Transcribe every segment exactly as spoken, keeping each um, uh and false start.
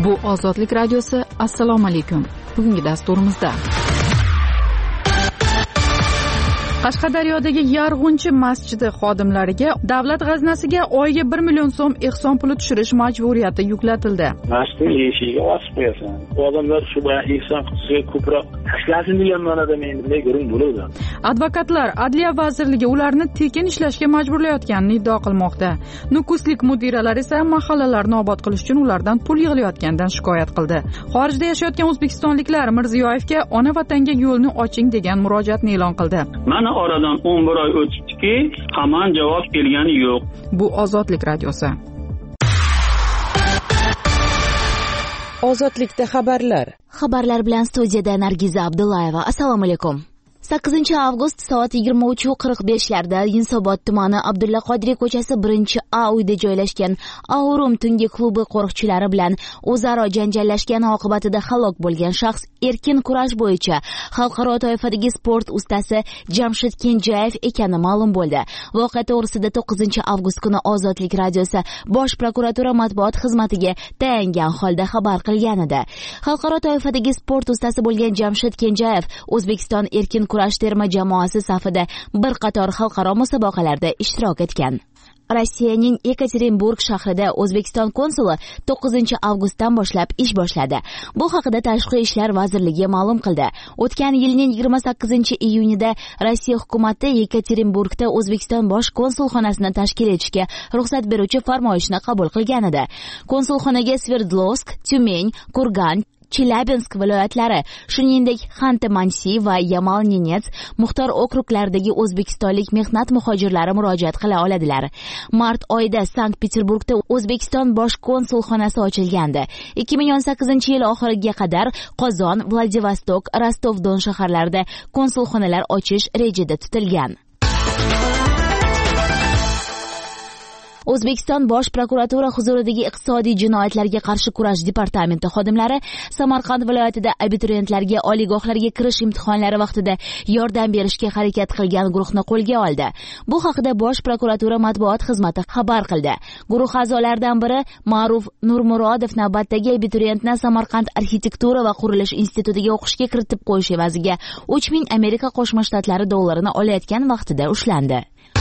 Bu Ozodlik radiosi. Assalomu alaykum. Bugungi dasturimizda Qashqadaryodagi Yarg'unchi masjidi xodimlariga davlat g'aznasiga oyiga bir million so'm ehson puli tushirish majburiyati yuklatildi. Masjidning eshigiga osib qo'yasan. Odamlar shu bilan ehson qilsa ko'proq tashlasin degan ma'noda men bunday ko'rin bo'ladi. Advokatlar Adliya vazirligi ularni tekin ishlashga majburlayotganini iddao qilmoqda. Nukuslik mudiralar esa mahallalarni obod qilish uchun ulardan pul yig'ilayotganidan shikoyat qildi. Xorijda yashayotgan o'zbekistonliklar Mirziyoyevga ona vatanga yo'lni oching degan murojaatni e'lon qildi. Mana oradan o'n bir oy o'tibdiki, hamon javob kelgani yo'q. Bu Ozodlik radiosi. Ozodlikda xabarlar. Xabarlar bilan studiyada Nargiza Abdullayeva. Assalomu alaykum. sakkizinchi avgust soat yigirma uch qirq besh larda Yunusobod tumani Abdulla Qodiriy ko'chasi birinchi A uyda joylashgan Aurum tungi klubi qo'riqchilari bilan o'zaro janjallashgani oqibatida halok bo'lgan shaxs erkin kurash bo'yicha xalqaro toifadagi sport ustasi Jamshid Kenjayev ekani ma'lum bo'ldi. Voqea to'g'risida to'qqizinchi avgust kuni Ozodlik radiosi Bosh prokuratura matbuot xizmatiga tayangan holda xabar qilgan edi. Xalqaro toifadagi sport ustasi bo'lgan Jamshid Kenjayev O'zbekiston erkin kurash terma jamoasi safida bir qator xalqaro musobaqalarda ishtirok etgan. Rossiyaning Yekaterinburg shahrida O'zbekiston konsuli to'qqizinchi avgustdan boshlab ish boshladi. Bu haqida Tashqi ishlar vazirligi ma'lum qildi. O'tgan yilning yigirma sakkizinchi iyunida Rossiya hukumati Yekaterinburgda O'zbekiston bosh konsulxonasini tashkil etishga ruxsat beruvchi farmoyishni qabul qilgan edi. Konsulxonaga Sverdlovsk, Tyumen, Kurgan, Chelyabinsk viloyatlari, shuningdek Xanты-Mansiy va Yamal-Nenets muxtor okruklaridagi o'zbekistonlik mehnat muhojirlari murojaat qila oladilar. Mart oyida Sankt-Peterburgda O'zbekiston bosh konsulxonasi ochilgandi. ikki ming o'n sakkizinchi yil oxiriga qadar Qozon, Vladivostok, Rostov-Don shaharlarida konsulxonalar ochish rejada tutilgan. O'zbekiston Bosh prokuratura huzuridagi iqtisodiy jinoyatlarga qarshi kurash departamenti xodimlari Samarqand viloyatida abituriyentlarga oliygohlarga kirish imtihonlari vaqtida yordam berishga harakat qilgan guruhni qo'lga oldi. Bu haqida Bosh prokuratura matbuot xizmati xabar qildi. Guruh a'zolaridan biri Ma'ruf Nurmurodov navbatdagi abituriyentni Samarqand arxitektura va qurilish institutiga o'qishga kiritib qo'yish evaziga uch ming Amerika Qo'shma Shtatlari dollarini olayotgan vaqtida ushlandi.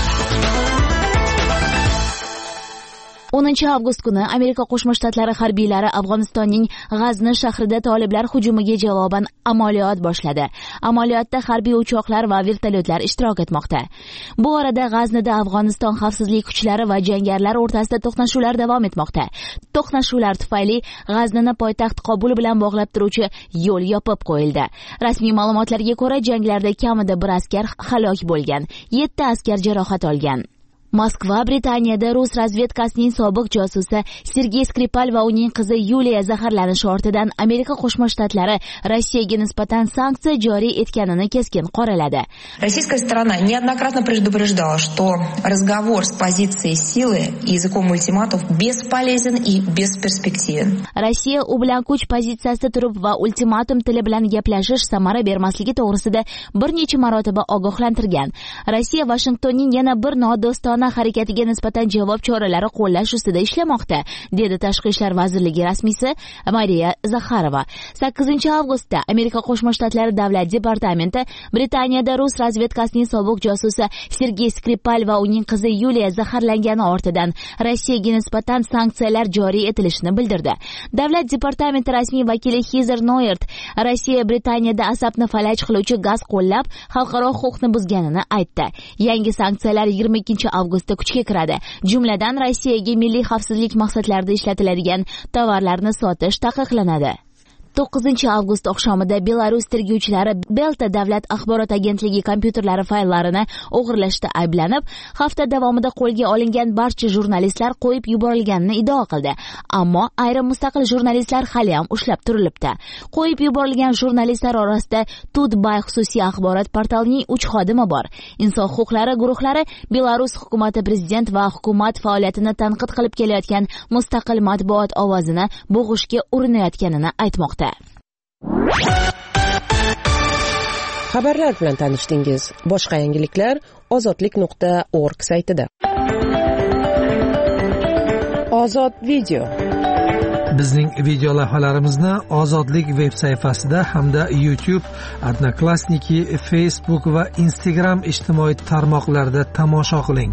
o'ninchi avgust kuni Amerika Qo'shma Shtatlari harbiylari Afg'onistonning G'azni shahrida toliblar hujumiga javoban amaliyot boshladi. Amaliyotda harbiy uchoqlar va vertolyotlar ishtirok etmoqda. Bu orada G'aznida Afg'oniston xavfsizlik kuchlari va jangarilar o'rtasida to'qnashuvlar davom etmoqda. To'qnashuvlar tufayli G'aznini poytaxt Qobul bilan bog'lab turuvchi yo'l yopib qo'yildi. Rasmiy ma'lumotlarga ko'ra, janglarda kamida bir askar halok bo'lgan, yetti askar jarohat olgan. Moskva Britaniyada Rus razvedkasining sobiq josusi Sergey Skripal va uning qizi Yuliya zaharlanishi ortidan Amerika Qo'shma Shtatlari Rossiyaga nisbatan sanksiya joriy etganini keskin qoraladi. Российская сторона неоднократно предупреждала, что разговор с позицией силы и языком ультиматов бесполезен и бесперспективен. Rossiya u bilan kuch pozitsiyasida turib va ultimatum tili bilan gaplashish samara bermasligi to'g'risida bir necha marotaba ogohlantirgan. Rossiya Washingtonning yana bir nodostona harakatiga nisbatan javob choralari qo'llash ustida ishlamoqda, dedi Tashqi ishlar vazirligi rasmiysi Mariya Zakharova. sakkizinchi avgustda Amerika Qo'shma Shtatlari davlat departamenti Britaniyada Rus razvedkasining sobiq josusi Sergey Skripal va uning qizi Yuliya zaharlangani ortidan Rossiyaga nisbatan sanksiyalar joriy etilishini bildirdi. Davlat departamenti rasmiy vakili Heather Nauert Rossiya Britaniyada asabni falaj qiluvchi gaz qo'llab xalqaro huquqni buzganini aytdi. Yangi sanksiyalar yigirma ikkinchi avgustda kuchga kiradi. Jumladan Rossiyaga milliy xavfsizlik maqsadlarida ishlatiladigan tovarlarni sotish taqiqlanadi. to'qqizinchi avgust oqshomida Belarus tergovchilari Belta davlat axborot agentligi kompyuterlari fayllarini o'g'irlashda ayblanib, hafta davomida qo'lga olingan barcha jurnalistlar qo'yib yuborilganini iddao qildi. Ammo ayrim mustaqil jurnalistlar hali ham ushlab turilibdi. Qo'yib yuborilgan jurnalistlar orasida Tutbay xususiy axborot portalining uch xodimi bor. Inson huquqlari guruhlari Belarus hukumati prezident va hukumat faoliyatini tanqid qilib kelayotgan mustaqil matbuot ovozini bo'g'ishga urinayotganini aytmoqda. Xabarlar bilan tanishdingiz. Boshqa yangiliklar ozodlik nuqta org saytida. Ozod video. Bizning video lavhalarimizni Ozodlik veb sayfasida hamda YouTube, Odnoklassniki, Facebook va Instagram ijtimoiy tarmoqlarida tomosha qiling.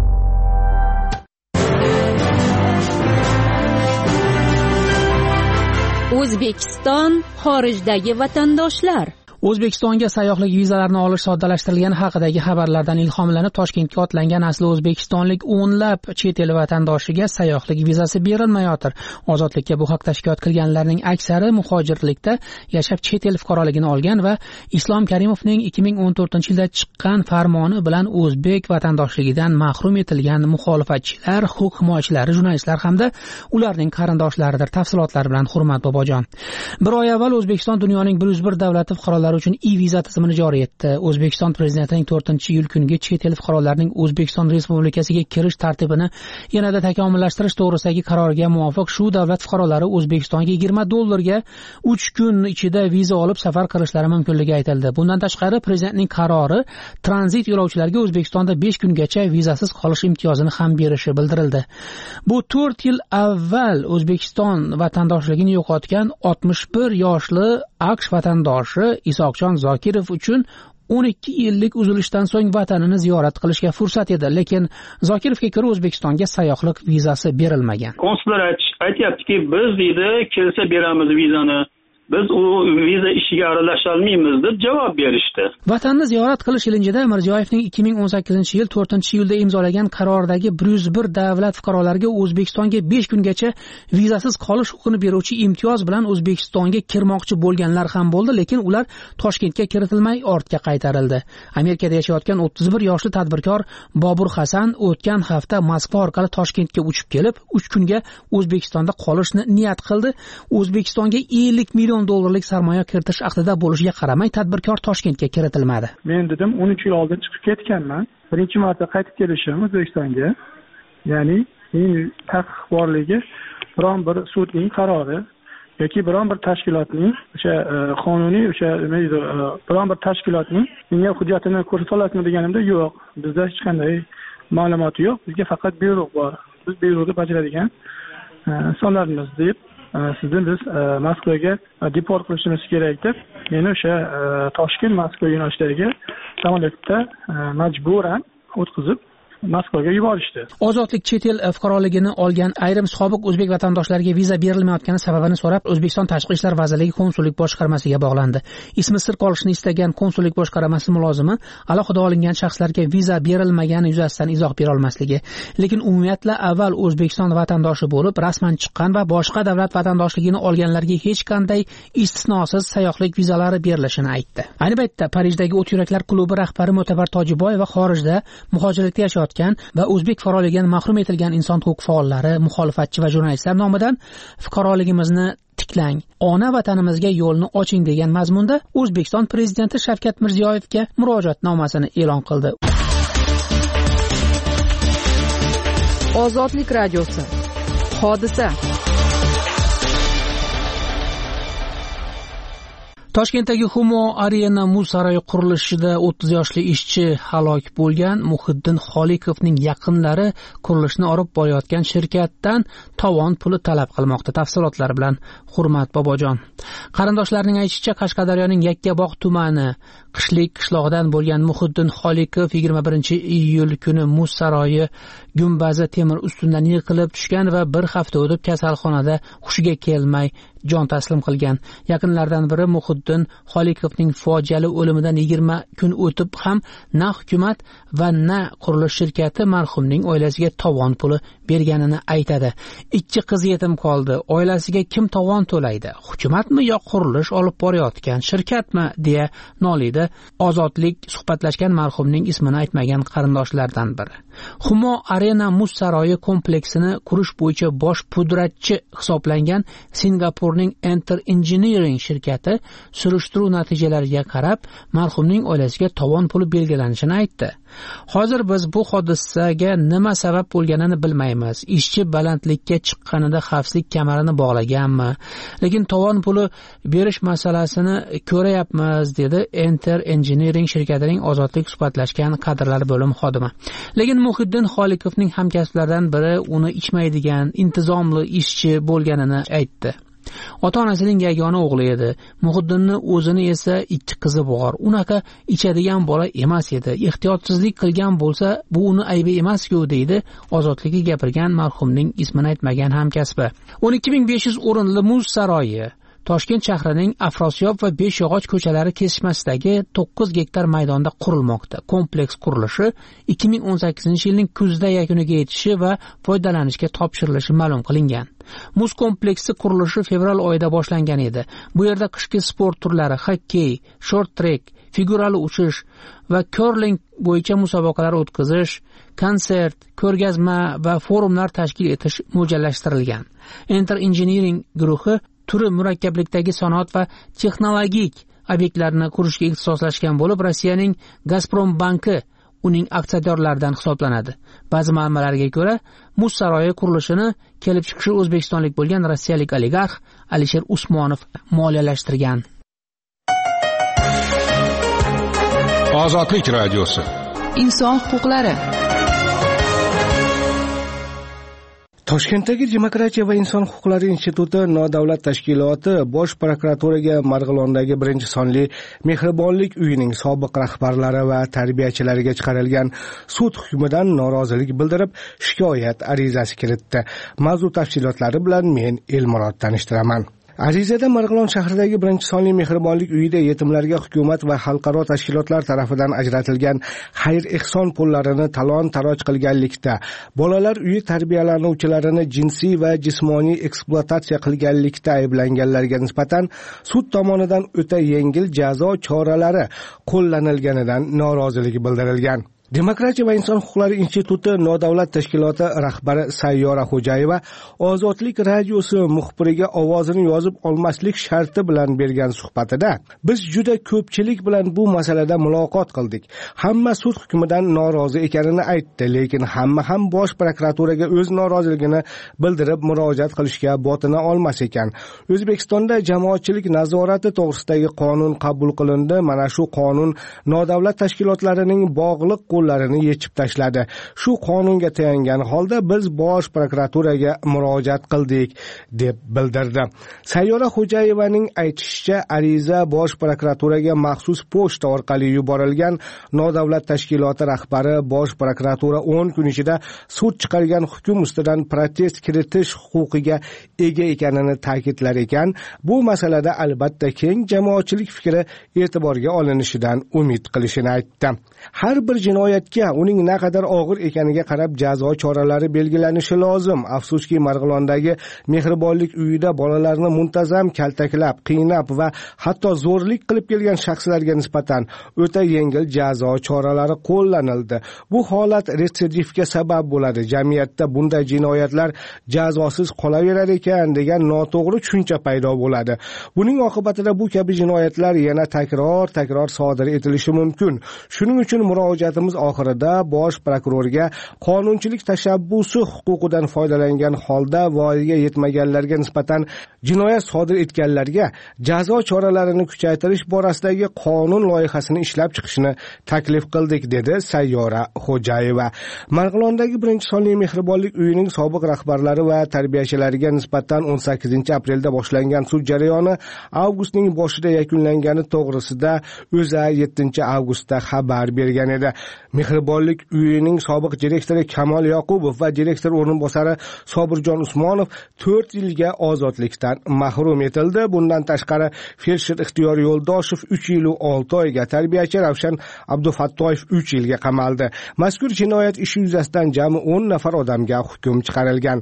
O'zbekiston xorijdagi vatandoshlar. O'zbekistonga sayyohlik vizalarini olish soddalashtirilgani haqidagi xabarlardan ilhomlanib Toshkentga otlangan asli o'zbekistonlik o'nlab chet el vatandoshiga sayyohlik vizasi berilmayotir. Ozodlikka bu haqda shikoyat qilganlarning aksari muhojirlikda yashab chet el fuqaroligini olgan va Islom Karimovning ikki ming o'n to'rtinchi yilda chiqqan farmoni bilan o'zbek vatandoshligidan mahrum etilgan muxolifatchilar, huquq himoyachilari, jurnalistlar hamda ularning qarindoshlaridir. Tafsilotlar bilan Hurmat Bobojon. Bir oy avval O'zbekiston dunyoning bir yuz bir davlati fuqarolari uchun e-viza tizimini joriy etdi. O'zbekiston prezidentining to'rtinchi iyul kuniga chet el fuqarolarining O'zbekiston Respublikasiga kirish tartibini yanada takomillashtirish to'g'risidagi qarorga muvofiq shu davlat fuqarolari O'zbekistonga yigirma dollarga uch kun ichida viza olib safar qilishlari mumkinligi aytildi. Bundan tashqari prezidentning qarori tranzit yo'lovchilarga O'zbekistonda besh kungacha vizasiz qolish imtiyozini ham berishi bildirildi. Bu to'rt yil avval O'zbekiston vatandoshligini yo'qotgan oltmish bir yoshli AQSh vatandoshi Isoqjon Zokirov uchun o'n ikki yillik uzilishdan so'ng vatanini ziyorat qilishga fursat edi, lekin Zokirovga ko'ra O'zbekistonga sayyohlik vizasi berilmagan. Konsullar aytyaptiki, biz deydi, kelsa beramiz vizani. Biz u viza ishiga aralasha olmaymiz deb javob berishdi. Vatanni ziyorat qilish ilinjida Mirziyoyevning ikki ming o'n sakkizinchi yil to'rtinchi iyulda imzolagan qarordagi bir yuz bir davlat fuqarolariga O'zbekistonga besh kungacha vizasiz qolish huquqini beruvchi imtiyoz bilan O'zbekistonga kirmoqchi bo'lganlar ham bo'ldi, lekin ular Toshkentga kiritilmay ortga qaytarildi. Amerikada yashayotgan o'ttiz bir yoshli tadbirkor Bobur Hasan o'tgan hafta Moskva orqali Toshkentga uchib kelib, uch kunga O'zbekistonda qolishni niyat qildi. O'zbekistonga ellik million dollarlik sarmoya kiritish aqdida bo'lishiga qaramay tadbirkor Toshkentga kiritilmadi. Men dedim o'n uch yil oldin chiqib ketganman. Birinchi marta qaytib kelishim O'zbekistonga. Ya'ni men taqiq borligi biron bir sudning qarori yoki biron bir tashkilotning o'sha qonuniy o'sha nima deydi, biron bir tashkilotning menga hujjatini ko'rsata olasizmi deganimda yo'q. Bizda hech qanday ma'lumot yo'q. Bizga faqat buyruq bor. Biz buyruqni bajaradigan insonlarmiz deb sizni biz Moskvaga deport qilishimiz kerak deb meni o'sha Toshkent Moskva yo'nalishlariga samolyotda majburan o'tkazib Moskvaga yuborishdi. Ozodlik chet el fuqaroligini olgan ayrim sobiq o'zbek vatandoshlariga viza berilmayotgani sababini so'rab O'zbekiston Tashqi ishlar vazirligi konsullik boshqarmasiga bog'landi. Ismi sir qolishini istagan konsullik boshqarmasi mulozimi alohida olingan shaxslarga viza berilmagani yuzasidan izoh bera olmasligi, lekin umumiyatla avval O'zbekiston vatandoshi bo'lib rasman chiqqan va boshqa davlat vatandoshligini olganlarga hech qanday istisnosiz sayyohlik vizalari berilishini aytdi. Ayni paytda Parijdagi O't yuraklar klubi rahbari Mo'tabar Tojiboyeva xorijda muhojirlikda yashayotgan va o'zbek fuqaroligidan mahrum etilgan inson huquq faollari, muxolifatchi va jurnalistlar nomidan fuqaroligimizni tiklang, ona vatanimizga yo'lni oching degan mazmunda O'zbekiston prezidenti Shavkat Mirziyoyevga murojaatnomasini e'lon qildi. Ozodlik radiosi. Hodisa. Toshkentdagi Humo Arena muz saroyi qurilishida o'ttiz yoshli ishchi halok bo'lgan. Muhiddin Xolikovning yaqinlari qurilishni olib borayotgan shirkatdan tovon puli talab qilmoqda. Tafsilotlar bilan Hurmat Bobojon. Qarindoshlarining aytishicha, Qashqadaryoning Yakkabog' tumani Qishlik qishlog'idan bo'lgan Muhiddin Xolikov yigirma birinchi iyul kuni muz saroyi gumbazi temir ustidan yiqilib tushgan va bir hafta o'tib kasalxonada hushiga kelmay jon taslim qilgan. Yaqinlardan biri Muhiddin Xolikovning fojiali o'limidan yigirma kun o'tib ham na hukumat va na qurilish shirkati marhumning oilasiga tovon puli berganini aytadi. Ikki qiz yetim qoldi. Oilasiga kim tovon to'laydi? Hukumatmi yo qurilish olib borayotgan shirkatmi deya noliydi Ozodlik suhbatlashgan marhumning ismini aytmagan qarindoshlardan biri. Humo Arena muz saroyi kompleksini qurish bo'yicha bosh pudratchi hisoblangan Singapurning Enter Engineering shirkati surishtiruv natijalariga qarab marhumning oilasiga tovon puli belgilanishini aytdi. Hozir biz bu hodisaga nima sabab bo'lganini bilmaymiz. Ishchi balandlikka chiqqanida xavfsizlik kamarini bog'laganmi? Lekin tovon puli berish masalasini ko'rayapmiz dedi Enter Enter Engineering shirkatining ozodlik suhbatlashgan kadrlar bo'limi xodimi. Lekin Muhiddin Xoliqovning hamkasblaridan biri uni ichmaydigan, intizomli ishchi bo'lganini aytdi. Ota-onasining yagona o'g'li edi. Muhiddinni o'zini esa ikki qizi bor. Unaqa ichadigan bola emas edi. Ehtiyotsizlik qilgan bo'lsa, bu uni aybi emas-ku deydi ozodlikka gapirgan marhumning ismini aytmagan hamkasbi. o'n ikki ming besh yuz o'rinli muz saroyi Toshkent shahrining Afrosiyob va Beshyog'och ko'chalari kesishmasidagi to'qqiz gektar maydonda qurilmoqda. Kompleks qurilishi ikki ming o'n sakkizinchi yilning kuzida yakuniga yetishi va foydalanishga topshirilishi ma'lum qilingan. Muz kompleksi qurilishi fevral oyida boshlangan edi. Bu yerda qishki sport turlari xokkey, short trek, figurali uchish va curling bo'yicha musobaqalar o'tkazish, konsert, ko'rgazma va forumlar tashkil etish mo'ljallashtirilgan. Enter Engineering guruhi turi murakkablikdagi sanoat va texnologik obyektlarni qurishga ixtisoslashgan bo'lib, Rossiyaning Gazprom banki uning aksiyadorlaridan hisoblanadi. Ba'zi manbalarga ko'ra, muz saroyi qurilishini kelib chiqishi o'zbekistonlik bo'lgan rossiyalik oligarx Alisher Usmonov moliyalashtirgan. Ozodlik radiosi. Inson huquqlari. Toshkentdagi Demokratiya va inson huquqlari instituti nodavlat tashkiloti Bosh prokuraturaga Marg'ilondagi birinchi sonli Mehribonlik uyining sobiq rahbarlari va tarbiyachilariga chiqarilgan sud hukmidan norozilik bildirib, shikoyat arizasi kiritdi. Mavzu tafsilotlari bilan men Elmurod tanishtiraman. Arizada Marg'ilon shahridagi birinchi sonli Mehribonlik uyida yetimlarga hukumat va xalqaro tashkilotlar tarafidan ajratilgan xayr-ehson pullarini talon-taroj qilganlikda, bolalar uyi tarbiyalanuvchilarini jinsiy va jismoniy ekspluatatsiya qilganlikda ayblanganlarga nisbatan sud tomonidan o'ta yengil jazo choralari qo'llanilganidan norozilik bildirilgan. Demokratiya va inson huquqlari instituti nodavlat tashkiloti rahbari Sayyora Xo'jayeva Ozodlik radiosi muxbiriga ovozini yozib olmaslik sharti bilan bergan suhbatida, biz juda ko'pchilik bilan bu masalada muloqot qildik. Hamma sud hukmidan norozi ekanini aytdi, lekin hamma ham Bosh prokuraturaga o'z noroziligini bildirib murojaat qilishga botina olmas ekan. O'zbekistonda jamoatchilik nazorati to'g'risidagi qonun qabul qilindi. Mana shu qonun nodavlat tashkilotlarining bog'liq qo'llarini yechib tashladi. Shu qonunga tayangan holda biz Bosh prokuraturaga murojaat qildik deb bildirdi. Sayyora Xo'jayevaning aytishicha, ariza Bosh prokuraturaga maxsus pochta orqali yuborilgan. Nodavlat tashkiloti rahbari Bosh prokuratura o'n kun ichida sud chiqargan hukm ustidan protest kiritish huquqiga ega ekanini ta'kidlar ekan. Bu masalada albatta keng jamoatchilik fikri e'tiborga olinishidan umid qilishini aytdi. Har bir jinoyatga uning naqadar og'ir ekaniga qarab jazo choralari belgilanishi lozim. Afsuski, Marg'ilondagi Mehribonlik uyida bolalarni muntazam kaltaklab, qiynab va hatto zo'rlik qilib kelgan shaxslarga nisbatan o'ta yengil jazo choralari qo'llanildi. Bu holat retsidivga sabab bo'ladi. Jamiyatda bunday jinoyatlar jazosiz qolaverar ekan degan noto'g'ri tushuncha paydo bo'ladi. Buning oqibatida bu kabi jinoyatlar yana takror-takror sodir etilishi mumkin. Shuning uchun murojaatimiz oxirida Bosh prokurorga qonunchilik tashabbusi huquqidan foydalangan holda voyaga yetmaganlarga nisbatan jinoyat sodir etganlarga jazo choralarini kuchaytirish borasidagi qonun loyihasini ishlab chiqishni taklif qildik, dedi Sayyora Xo'jayeva. Marg'ilondagi birinchi sonli Mehribonlik uyining sobiq rahbarlari va tarbiyachilariga nisbatan o'n sakkizinchi aprelda boshlangan sud jarayoni avgustning boshida yakunlangani to'g'risida O'zA yettinchi avgustda xabar bergan edi. Mehribonlik uyining sobiq direktori Kamol Yoqubov va direktor o'rinbosari Sobirjon Usmonov to'rt yilga ozodlikdan mahrum etildi. Bundan tashqari Felsher Ixtiyor Yo'ldoshev uch yil va olti oyga, tarbiyachi Ravshan Abdufattoyev uch yilga qamaldi. Mazkur jinoyat ishi yuzasidan jami o'n nafar odamga hukm chiqarilgan.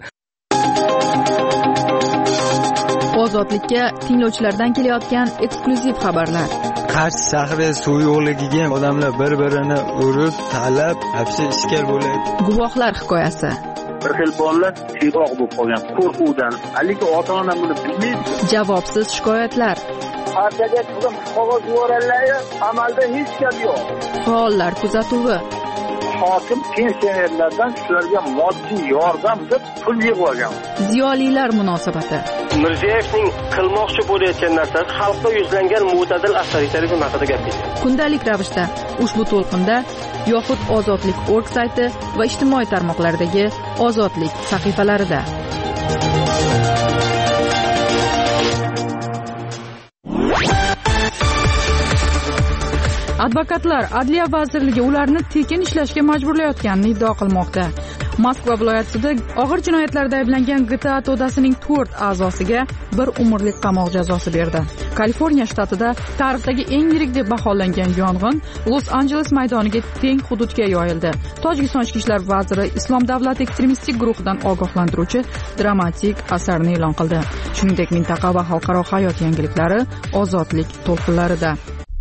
Ozodlikka tinglovchilardan kelayotgan eksklyuziv xabarlar. Qarshi shahri suv yo'qligiga odamlar bir-birini urib, talab, hapsi ishkal bo'laydi. Guvohlar hikoyasi. Bir xil bolalar tiyroq bo'lib qolgan qo'rquvdan. Haligi ota-ona buni bilmaydi. Javobsiz shikoyatlar. Partiyaga qizim qog'oz yuborganlar, amalda hech gap yo'q. Faollar kuzatuvi. hokim pensionerlardan shularga moddiy yordam deb pul yig'ib olgan. Ziyolilar munosabati. Mirziyoyevning qilmoqchi bo'layotgan narsasi xalqqa yuzlangan mo'tadil avtoritarizm haqida gapirdi. Kundalik ravishda ushbu to'lqinda yoxud ozodlik nokta org sayti va ijtimoiy tarmoqlardagi ozodlik sahifalarida. Advokatlar Adliya vazirligi ularni tekin ishlashga majburlayotganini iddao qilmoqda. Moskva viloyatida og'ir jinoyatlarda ayblangan G T A to'dasining to'rt a'zosiga bir umrlik qamoq jazosi berdi. Kaliforniya shtatida tarixdagi eng yirik deb baholangan yong'in Los-Anjeles maydoniga teng hududga yoyildi. Tojikiston ichki ishlar vaziri Islom davlati ekstremistik guruhidan ogohlantiruvchi dramatik asarni e'lon qildi. Shuningdek, mintaqa va xalqaro hayot yangiliklari ozodlik to'lqinlarida.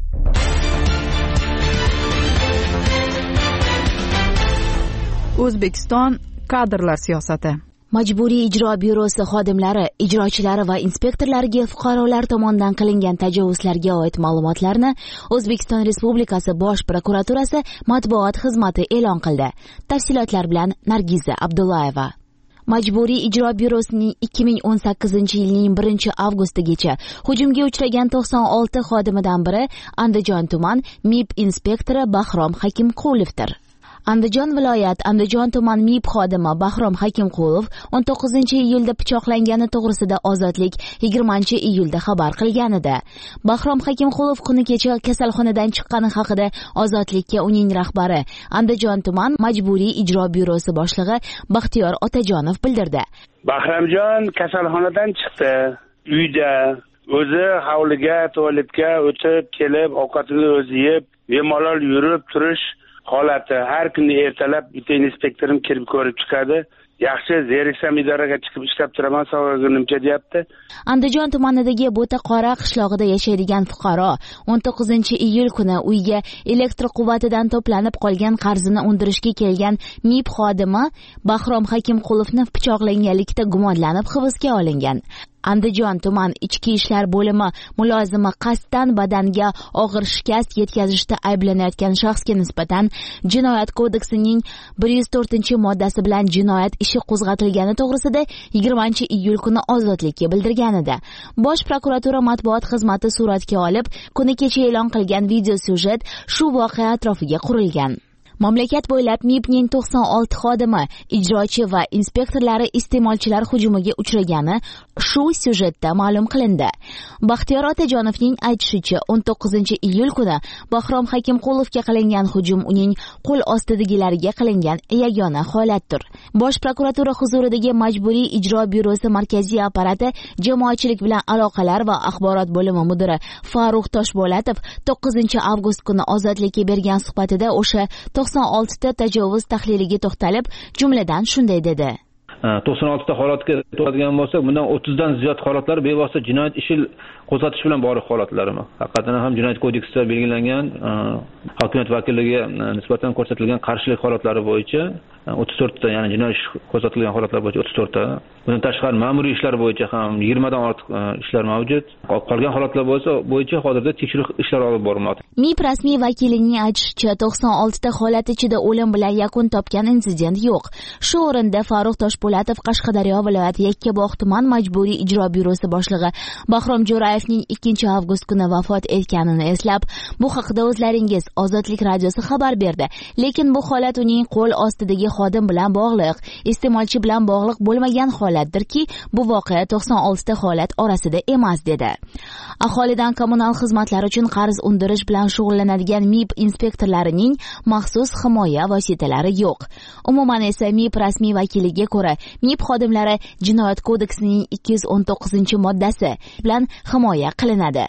O'zbekiston kadrlar siyosati. Majburiy ijro byurosi xodimlari, ijrochilari va inspektorlarga fuqarolar tomonidan qilingan tajovuzlarga oid ma'lumotlarni O'zbekiston Respublikasi Bosh prokuraturasi matbuot xizmati e'lon qildi. Tafsilotlar bilan Nargiza Abdullayeva. Majburiy ijro byurosining ikki ming o'n sakkizinchi yilning birinchi avgustigacha hujumga uchragan to'qson olti xodimidan biri Andijon tuman M I P inspektori Bahrom Hakimqulovdir. Andijon viloyat Andijon tuman M I P xodimi Bahrom Hakimqulov o'n to'qqizinchi iyulda pichoqlangani to'g'risida Ozodlik yigirmanchi iyulda xabar qilgan edi. Bahrom Hakimqulov kuni kecha kasalxonadan chiqqani haqida Ozodlikka uning rahbari Andijon tuman majburiy ijro byurosi boshlig'i Baxtiyor Otajonov bildirdi. Bahromjon kasalxonadan chiqdi. Uyda o'zi hovliga, tualetga o'tib kelib, ovqatini o'zi yeb, bemalol yurib turish holati. Har kuni ertalab bitta inspektorim kirib ko'rib chiqadi. Yaxshi, zeriksam idoraga chiqib ishlab turaman, savoyimcha deyapti. Andijon tumanidagi Bo'taqora qishlog'ida yashaydigan fuqaro o'n to'qqizinchi iyul kuni uyga elektr quvvatidan to'planib qolgan qarzini undirishga kelgan M I P xodimi Bahrom Hakimqulovni pichoqlanganlikda gumonlanib hibsga olingan. Andijon tuman ichki ishlar bo'limi mulozimi qasddan badanga og'ir shikast yetkazishda ayblanayotgan shaxsga nisbatan Jinoyat kodeksining bir yuz to'rtinchi moddasi bilan jinoyat ishi qo'zg'atilgani to'g'risida yigirmanchi iyul kuni Ozodlikka bildirgan edi. Bosh prokuratura matbuot xizmati suratga olib, kuni kecha e'lon qilgan video syujet shu voqea atrofiga qurilgan. Mamlakat bo'ylab M I Pning to'qson olti xodimi, ijrochi va inspektorlari iste'molchilar hujumiga uchragani shu syujetda ma'lum qilindi. Baxtiyor Otajonovning aytishicha, o'n to'qqizinchi iyul kuni Bahrom Hakimqulovga qilingan hujum uning qo'l ostidagilariga qilingan yagona holatdir. Bosh prokuratura huzuridagi majburiy ijro byurosi markaziy apparati jamoatchilik bilan aloqalar va axborot bo'limi mudiri Farruh Toshbo'latov to'qqizinchi avgust kuni Ozodlikka bergan suhbatida o'sha to'qson oltita tajovuz tahliliga to'xtalib, jumladan shunday dedi. to'qson oltita holatga to'xtalgan bo'lsa, bundan o'ttizdan ziyod holatlar bevosita jinoyat ishi qo'zg'atish bilan bog'liq holatlarmi? Haqiqatan ham jinoyat kodeksida belgilangan hokimiyat vakillariga nisbatan ko'rsatilgan qarshilik holatlari bo'yicha o'ttiz to'rtta, ya'ni jinoyat ish qo'zg'atilgan holatlar bo'yicha o'ttiz to'rtta. Bundan tashqari ma'muriy ishlar bo'yicha ham yigirmadan ortiq ishlar mavjud. Qolgan holatlar bo'lsa bo'yicha hozirda tekshiruv ishlari olib borilmoqda. M I P rasmiy vakilining aytishicha, to'qson oltita holat ichida o'lim bilan yakun topgan insident yo'q. Shu o'rinda Farruh Toshpo'latov Qashqadaryo viloyati Yakkabog' tuman majburiy ijro byurosi boshlig'i Bahrom Jo'rayevning ikkinchi avgust kuni vafot etganini eslab, bu haqida o'zlaringiz Ozodlik radiosi xabar berdi. Lekin bu holat uning qo'l ostidagi xodim bilan bog'liq, iste'molchi bilan bog'liq bo'lmagan holatdirki, bu voqea to'qson oltita holat orasida emas dedi. Aholidan kommunal xizmatlar uchun qarz undirish bilan shug'ullanadigan M I P inspektorlarining maxsus himoya vositalari yo'q. Umuman esa M I P rasmiy vakiliga ko'ra, M I P xodimlari Jinoyat kodeksining ikki yuz o'n to'qqizinchi moddasi bilan himoya qilinadi.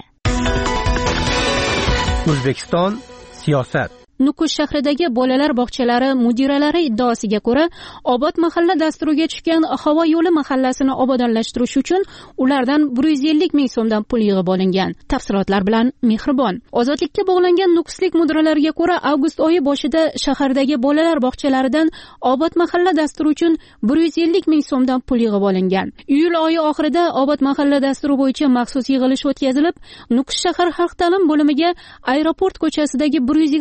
O'zbekiston siyosat. Nukus shahridagi bolalar bog'chalari mudiralari iddaosiga ko'ra, Obod mahalla dasturiga tushgan havo yo'li mahallasini obodonlashtirish uchun ulardan bir yuz ellik ming so'mdan pul yig'ib olingan. Tafsilotlar bilan Mehribon. Ozodlikka bog'langan nukuslik mudiralariga ko'ra, avgust oyi boshida shahardagi bolalar bog'chalaridan Obod mahalla dasturi uchun bir yuz ellik ming so'mdan pul yig'ib olingan. Iyul oyi oxirida Obod mahalla dasturi bo'yicha maxsus yig'ilish o'tkazilib, Nukus shahar xalq ta'lim bo'limiga aeroport ko'chasidagi bir yuz yigirma ta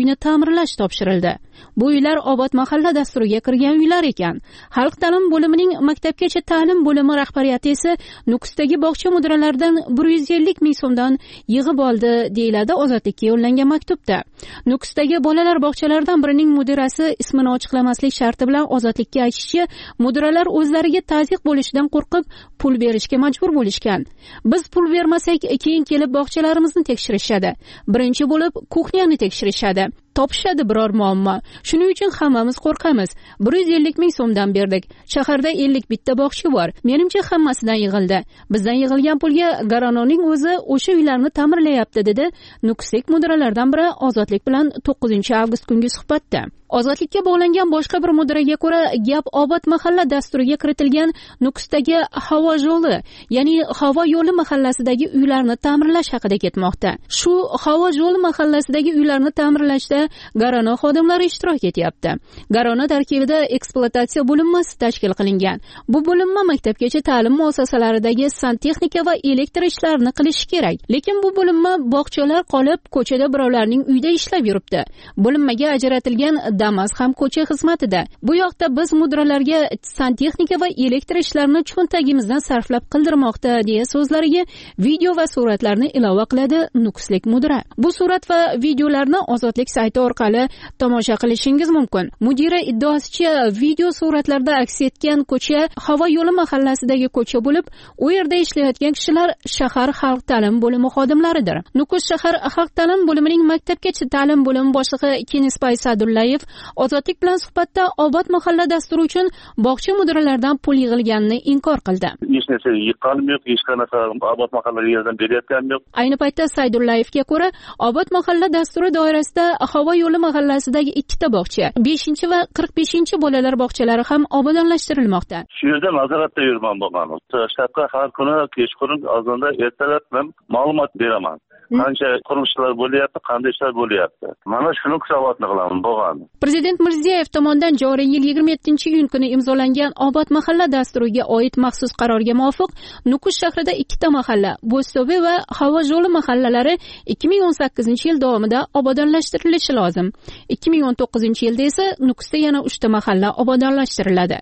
uyni ta'mirlash topshirildi. Bu uylar Obod mahalla dasturiga kirgan uylar ekan. Xalq ta'lim bo'limining maktabgacha ta'lim bo'limi rahbariyati esa Nukusdagi bog'cha mudiralaridan bir yuz ellik ming so'mdan yig'ib oldi, deyiladi Ozodlikka yo'llangan maktubda. Nukusdagi bolalar bog'chalaridan birining mudirasi ismini ochiqlamaslik sharti bilan Ozodlikka aytishicha, mudiralar o'zlariga tazyiq bo'lishidan qo'rqib pul berishga majbur bo'lishgan. Biz pul bermasak, keyin kelib bog'chalarimizni tekshirishadi. Birinchi bo'lib kuxnyani tekshirishadi. Topishadi biror muammo. Shuning uchun hammamiz qo'rqamiz. bir yuz ellik ming so'mdan berdik. Shaharda ellik bitta bog'cha bor. Menimcha hammasidan yig'ildi. Bizdan yig'ilgan pulga Garanoning o'zi o'sha uylarni ta'mirlayapti, dedi Nukuslik mudiralardan biri Ozodlik bilan to'qqizinchi avgust kungi suhbatda. Ozodlikka bog'langan boshqa bir mudiraga ko'ra, gap Obod mahalla dasturiga kiritilgan Nukusdagi havo yo'li, ya'ni havo yo'li mahallasidagi uylarni ta'mirlash haqida ketmoqda. Shu havo yo'li mahallasidagi uylarni ta'mirlashda Garano xodimlari ishtirok etyapti. Garano tarkibida ekspluatatsiya bo'linmasi tashkil qilingan. Bu bo'linma maktabgacha ta'lim muassasalaridagi santexnika va elektr ishlarini qilishi kerak. Lekin bu bo'linma bog'chalar qolib, ko'chada birovlarning uyida ishlab yuribdi. Bo'linmaga ajratilgan Damas ham ko'cha xizmatida. Bu yoqda biz mudiralarga santexnika va elektr ishlarini cho'ntagimizdan sarflab qildirmoqda, deya so'zlariga video va suratlarni ilova qiladi Nukuslik mudira. Bu surat va videolarni Ozodlik sayti orqali tomosha qilishingiz mumkin. Mudira iddaosicha, video suratlarda aks etgan ko'cha havo yo'li mahallasidagi ko'cha bo'lib, u yerda ishlayotgan kishilar shahar xalq ta'lim bo'limi xodimlaridir. Nukus shahar xalq ta'lim bo'limining maktabgacha ta'lim bo'limi boshlig'i Kenispay Sadullayev Ozodlik bilan suhbatda Obod mahalla dasturi uchun bog'cha mudiralaridan pul yig'ilganini inkor qildi. Hech narsa yiqqanim yo'q, hech qanaqa Obod mahallaga yerdan berayotganim yo'q. Ayni paytda Saydullayevga ko'ra, Obod mahalla dasturi doirasida havo yo'li mahallasidagi ikkita bog'cha, beshinchi va qirq beshinchi bolalar bog'chalari ham obodonlashtirilmoqda. Shu yerda nazoratda yurman bo'lgan. Shtatga har kuni kechqurun ozonda ertalab men ma'lumot beraman. Qancha qurilishlar bo'lyapti, qanday ishlar bo'lyapti. Mana shuni hisobotni qilaman bo'lgan. Prezident Mirziyoyev tomonidan joriy yil yigirma yettinchi iyun kuni imzolangan Obod mahalla dasturiga oid maxsus qarorga muvofiq Nukus shahrida ikkita mahalla, Bo'zto'be va Havo yo'li mahallalari ikki ming o'n sakkizinchi yil davomida obodonlashtirilishi lozim. ikki ming o'n to'qqizinchi yilda esa Nukusda yana uchta mahalla obodonlashtiriladi.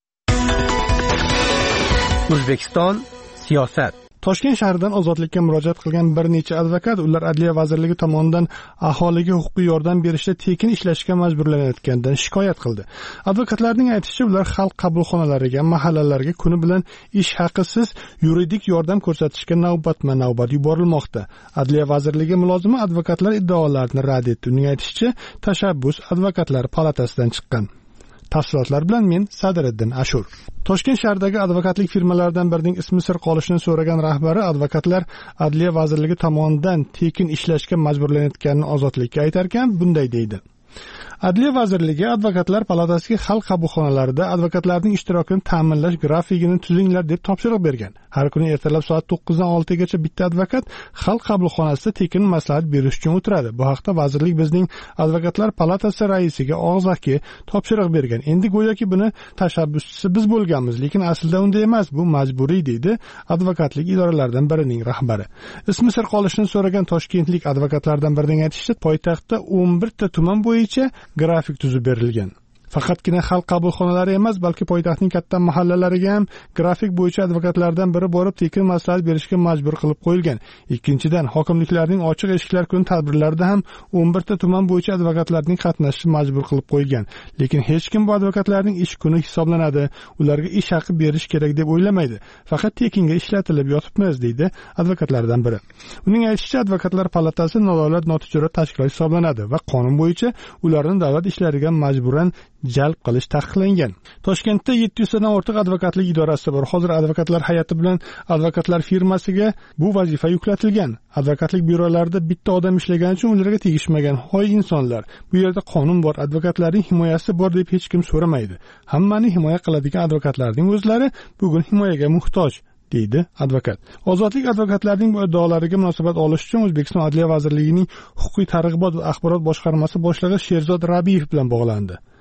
O'zbekiston siyosat. Toshkent shahridan Ozodlikka murojaat qilgan bir necha advokat ular Adliya vazirligi tomonidan aholiga huquqiy yordam berishda tekin ishlashga majburlanayotganidan shikoyat qildi. Advokatlarning aytishicha, ular xalq qabulxonalariga, mahallalarga kuni bilan ish haqisiz yuridik yordam ko'rsatishga navbatma-navbat yuborilmoqda. Adliya vazirligi mulozimi advokatlar iddaolarini rad etdi. Uning aytishicha, tashabbus advokatlar palatasidan chiqqan. Tafsilotlar bilan men Sadiriddin Ashur. Toshkent shahridagi advokatlik firmalaridan birining ismi sir qolishini so'ragan rahbari advokatlar Adliya vazirligi tomonidan tekin ishlashga majburlanayotganini Ozodlikka aytar ekan, bunday deydi. Adliya vazirligi advokatlar palatasiga xalq qabulxonalarida advokatlarning ishtirokini ta'minlash grafikini tuzinglar deb topshiriq bergan. Har kuni ertalab soat to'qqizdan oltigacha bitta advokat xalq qabulxonasida tekin maslahat berish uchun o'tiradi. Bu haqda vazirlik bizning advokatlar palatasi raisiga og'zaki topshiriq bergan. Endi go'yoki buni tashabbuschisi biz bo'lganmiz, lekin aslida unday emas, bu majburiy, deydi advokatlik idoralaridan birining rahbari. Ismi sir qolishini so'ragan toshkentlik advokatlardan birining aytishicha, poytaxtda o'n birta tuman bo'yicha grafik tuzib berilgan. Faqatgina xalq qabulxonalari emas, balki poytaxtning katta mahallalariga ham grafik bo'yicha advokatlardan biri borib tekin maslahat berishga majbur qilib qo'yilgan. Ikkinchidan, hokimliklarning ochiq eshiklar kuni tadbirlarida ham o'n birta tuman bo'yicha advokatlarning qatnashishi majbur qilib qo'yilgan. Lekin hech kim bu advokatlarning ish kuni hisoblanadi, ularga ish haqi berish kerak deb o'ylamaydi. Faqat tekinga ishlatilib yotibmiz, deydi advokatlardan biri. Uning aytishicha, advokatlar palatasi nodavlat notijorat tashkilot hisoblanadi va qonun bo'yicha ularni davlat ishlariga majburan jalb qilish taqiqlangan. Toshkentda yetti yuz dan ortiq advokatlik idorasi bor. Hozir advokatlar hay'ati bilan advokatlar firmasiga bu vazifa yuklatilgan. Advokatlik byurolarida bitta odam ishlagani uchun ularga tegishmagan hoy insonlar. Bu yerda qonun bor, advokatlarning himoyasi bor deb hech kim so'ramaydi. Hammani himoya qiladigan advokatlarning o'zlari bugun himoyaga muhtoj, deydi advokat. Ozodlik advokatlarning bu iddaolariga munosabat olish uchun O'zbekiston Adliya vazirligining huquqiy targ'ibot va axborot boshqarmasi boshlig'i Sherzod Rabiyev bilan bog'landi.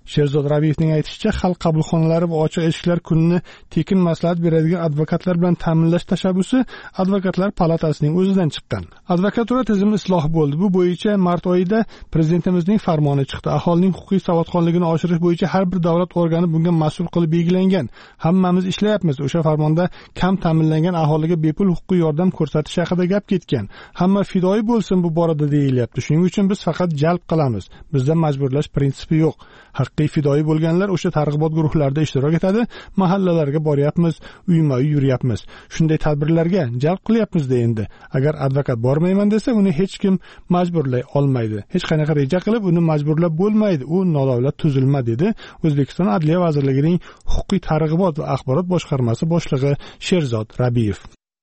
Sherzod Rabiyevning aytishicha, xalq qabulxonalari va ochiq eshiklar kunini tekin maslahat beradigan advokatlar bilan ta'minlash tashabbusi advokatlar palatasining o'zidan chiqqan. Advokatura tizimi isloh bo'ldi. Bu bo'yicha mart oyida prezidentimizning farmoni chiqdi. Aholining huquqiy savodxonligini oshirish bo'yicha har bir davlat organi bunga mas'ul qilib belgilangan. Hammamiz ishlayapmiz. O'sha farmonda kam ta'minlangan aholiga bepul huquqiy yordam ko'rsatish haqida gap ketgan. Hamma fidoyi bo'lsin bu borada deyilyapti. Shuning uchun biz faqat jalb qilamiz. Bizda majburlash prinsipi yo'q. Haqiqiy fidoyi bo'lganlar o'sha targ'ibot guruhlarida ishtirok etadi, mahallalarga boryapmiz, uyma-uy yuryapmiz. Shunday tadbirlarga jalb qilyapmiz-da endi. Agar advokat bormayman desa, uni hech kim majburlay olmaydi. Hech qanaqa reja qilib uni majburlab bo'lmaydi. U nodavlat tuzilma dedi O'zbekiston Adliya vazirligining huquqiy targ'ibot va axborot boshqarmasi boshlig'i Sherzod Rabiyev.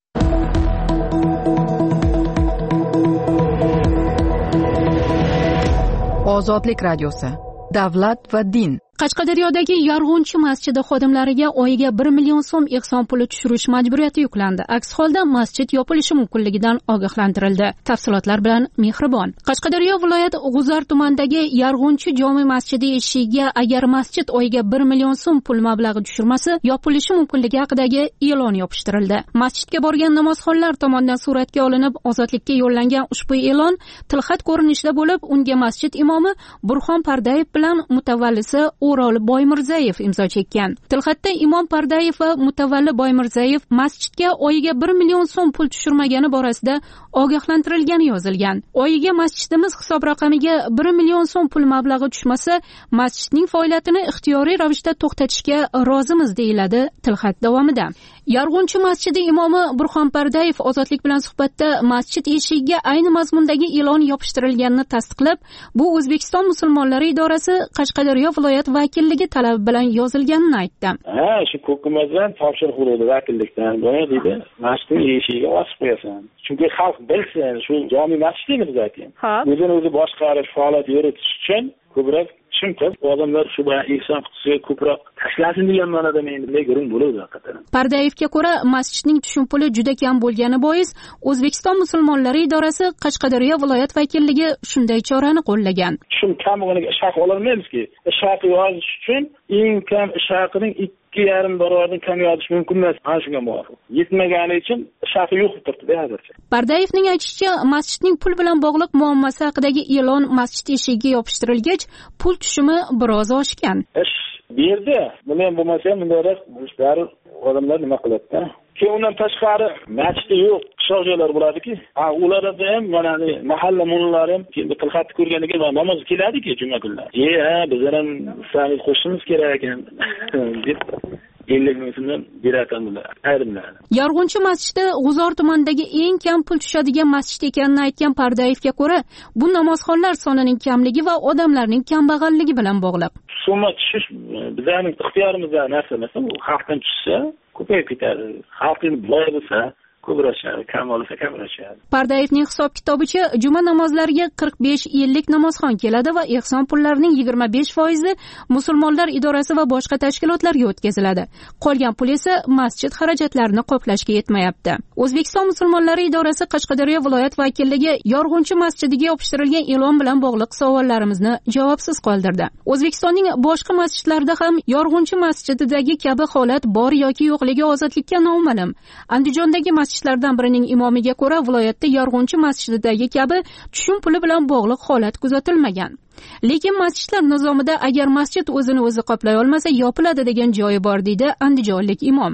Ozodlik radiosi. Davlat va din. Qashqadaryodagi Yarg'unchi masjidi xodimlariga oyiga bir million so'm ehson puli tushirish majburiyati yuklandi. Aks holda masjid yopilishi mumkinligidan ogohlantirildi. Tafsilotlar bilan Mehribon. Qashqadaryo viloyati G'uzar tumanidagi Yarg'unchi jome masjidi eshigiga agar masjid oyiga bir million so'm pul mablag'i tushirmasi, yopilishi mumkinligi haqidagi e'lon yopishtirildi. Masjidga borgan namozxonlar tomonidan suratga olinib, ozodlikka yo'llangan ushbu e'lon tilxat ko'rinishida bo'lib, unga masjid imomi Burxon Pardayev bilan mutavallisi O'rol Boymirzayev imzo chekkan. Tilxatda Imom Pardayev va mutavalli Boymirzayev masjidga oyiga bir million so'm pul tushirmagani borasida ogohlantirilgani yozilgan. Oyiga masjidimiz hisob raqamiga bir million so'm pul mablag'i tushmasa, masjidning faoliyatini ixtiyoriy ravishda to'xtatishga rozimiz deyiladi tilxat davomida. Yarg'unchi masjidi imomi Burxon Pardayev ozodlik bilan suhbatda masjid eshigiga ayni mazmundagi e'lon yopishtirilganini tasdiqlab, bu O'zbekiston musulmonlari idorasi Qashqadaryo viloyat vakilligi talabi bilan yozilganini aytdi. Ha, shu hukumatdan topshiriq bo'ldi vakillikdan. Buni deydi, masjidning eshigiga osib qo'yasan. Chunki xalq bilsin, shu jome masjidimiz ekan. O'zini o'zi boshqarish, faoliyat yuritish uchun ko'proq tushunib, odamlar shu bilan ehson qutisiga ko'proq tashlasin degan ma'noda men bunday gurum bo'ladi haqiqatan. Pardayevga ko'ra, masjidning tushum puli juda kam bo'lgani bois, O'zbekiston musulmonlari idorasi Qashqadaryo viloyat vakilligi shunday chorani qo'llagan. Tushum kam bo'lganiga ish haqi ololmaymiz-ki. Ish haqi yozish uchun eng kam ish haqining ikki yarim barobardan kam yozish mumkin emas. Ana shunga muvofiq. Yetmagani uchun ish haqi yo'q deb turibdi hozircha. Pardayevning aytishicha, masjidning pul bilan bog'liq muammosi haqidagi e'lon masjid eshigiga yopishtirilgach, pul tushumi biroz oshgan. Ish berdi. Buni ham bo'lmasa ham bunday ishlar odamlar nima qiladi-da? Keyin undan tashqari masjid yo'q, qishloq joylar bo'ladiki, ha ularda ham mana mahalla mullari ham keyin bu tilxatni ko'rganidan keyin namoz keladi-ki juma kunlari. E, ha, bizlar ham sani qo'shishimiz kerak ekan deb ellik ming so'mdan beradilar, ayrimlar. Yarg'unchi masjidi G'uzor tumanidagi eng kam pul tushadigan masjid ekanini aytgan Pardayevga ko'ra, bu namozxonlar sonining kamligi va odamlarning kambag'alligi bilan bog'liq. Summa tushish bizning ixtiyorimizda narsa emas, u xalqdan tushsa ko'payib ketadi. Xalqning boy bo'lsa ko'prashadi, kam bo'lsa kamrashadi. Pardayevning hisob kitobicha juma namozlariga qirq besh ellik namozxon keladi va ehson pullarining yigirma besh foizi musulmonlar idorasi va boshqa tashkilotlarga o'tkaziladi. Qolgan pul esa masjid xarajatlarini qoplashga yetmayapti. O'zbekiston musulmonlari idorasi Qashqadaryo viloyat vakilligi Yarg'unchi masjidiga yopishtirilgan e'lon bilan bog'liq savollarimizni javobsiz qoldirdi. O'zbekistonning boshqa masjidlarida ham Yarg'unchi masjididagi kabi holat bor yoki yo'qligi ozodlikka noma'lum. Andijondagi masjidlardan birining imomiga ko'ra, viloyatda Yarg'unchi masjididagi kabi tushum puli bilan bog'liq holat kuzatilmagan. Lekin masjidlar nizomida agar masjid o'zini o'zi qoplay olmasa, yopiladi degan joyi bor, deydi andijonlik imom.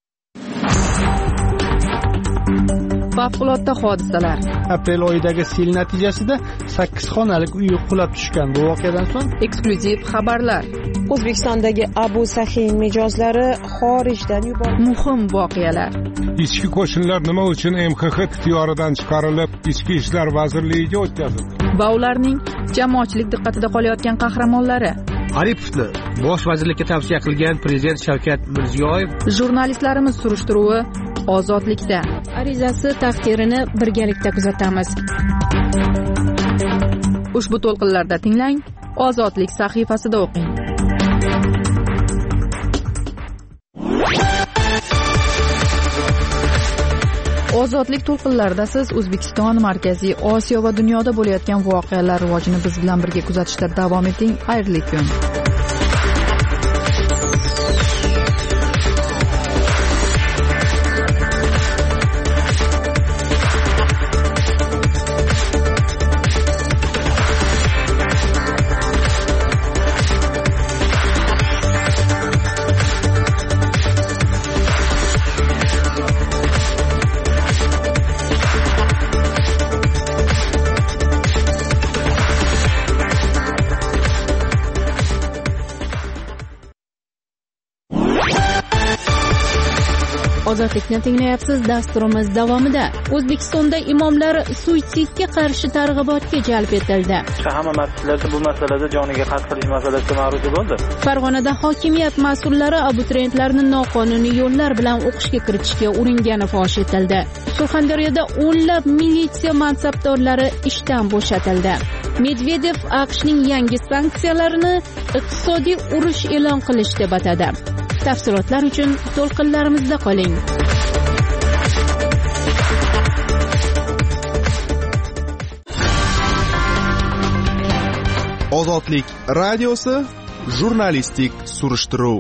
Favqulodda hodisalar. Aprel oyidagi sel natijasida sakkiz xonalik uy qulab tushgan. Bu voqeadan so'ng eksklyuziv xabarlar. O'zbekistondagi Abu Sahin mijozlari xorijdan yuborildi. Muhim voqealar. Ichki qo'shinlar nima uchun M X X ixtiyoridan chiqarilib, Ichki ishlar vazirligiga o'tkazildi? Va ularning jamoatchilik diqqatida qolayotgan qahramonlari. Aripovni bosh vazirlikka tavsiya qilgan prezident Shavkat Mirziyoyev. Jurnalistlarimiz surishtiruvi ozodlikda. Arizasi taqdirini birgalikda kuzatamiz. Ushbu to'lqinlarda tinglang, Ozodlik sahifasida o'qing. Ozodlik to'lqinlarida siz O'zbekiston, Markaziy Osiyo va dunyoda bo'layotgan voqealar rivojini biz bilan birga kuzatishda davom eting. Xayrli kun. ozodlikni tinglayapsiz. Dasturimiz davomida O'zbekistonda imomlar suitsidga qarshi targ'ibotga jalb etildi. Hamma masjidlarda bu masalada joniga qasd qilish masalasi ma'ruza bo'ldi. Farg'onada hokimiyat mas'ullari abituriyentlarni noqonuniy yo'llar bilan o'qishga kiritishga uringani fosh etildi. Surxondaryoda o'nlab militsiya mansabdorlari ishdan bo'shatildi. Medvedev AQShning yangi sanksiyalarini iqtisodiy urush e'lon qilish deb atadi. Tafsilotlar uchun to'lqinlarimizda qoling. Ozodlik radiosi jurnalistik surishtiruv.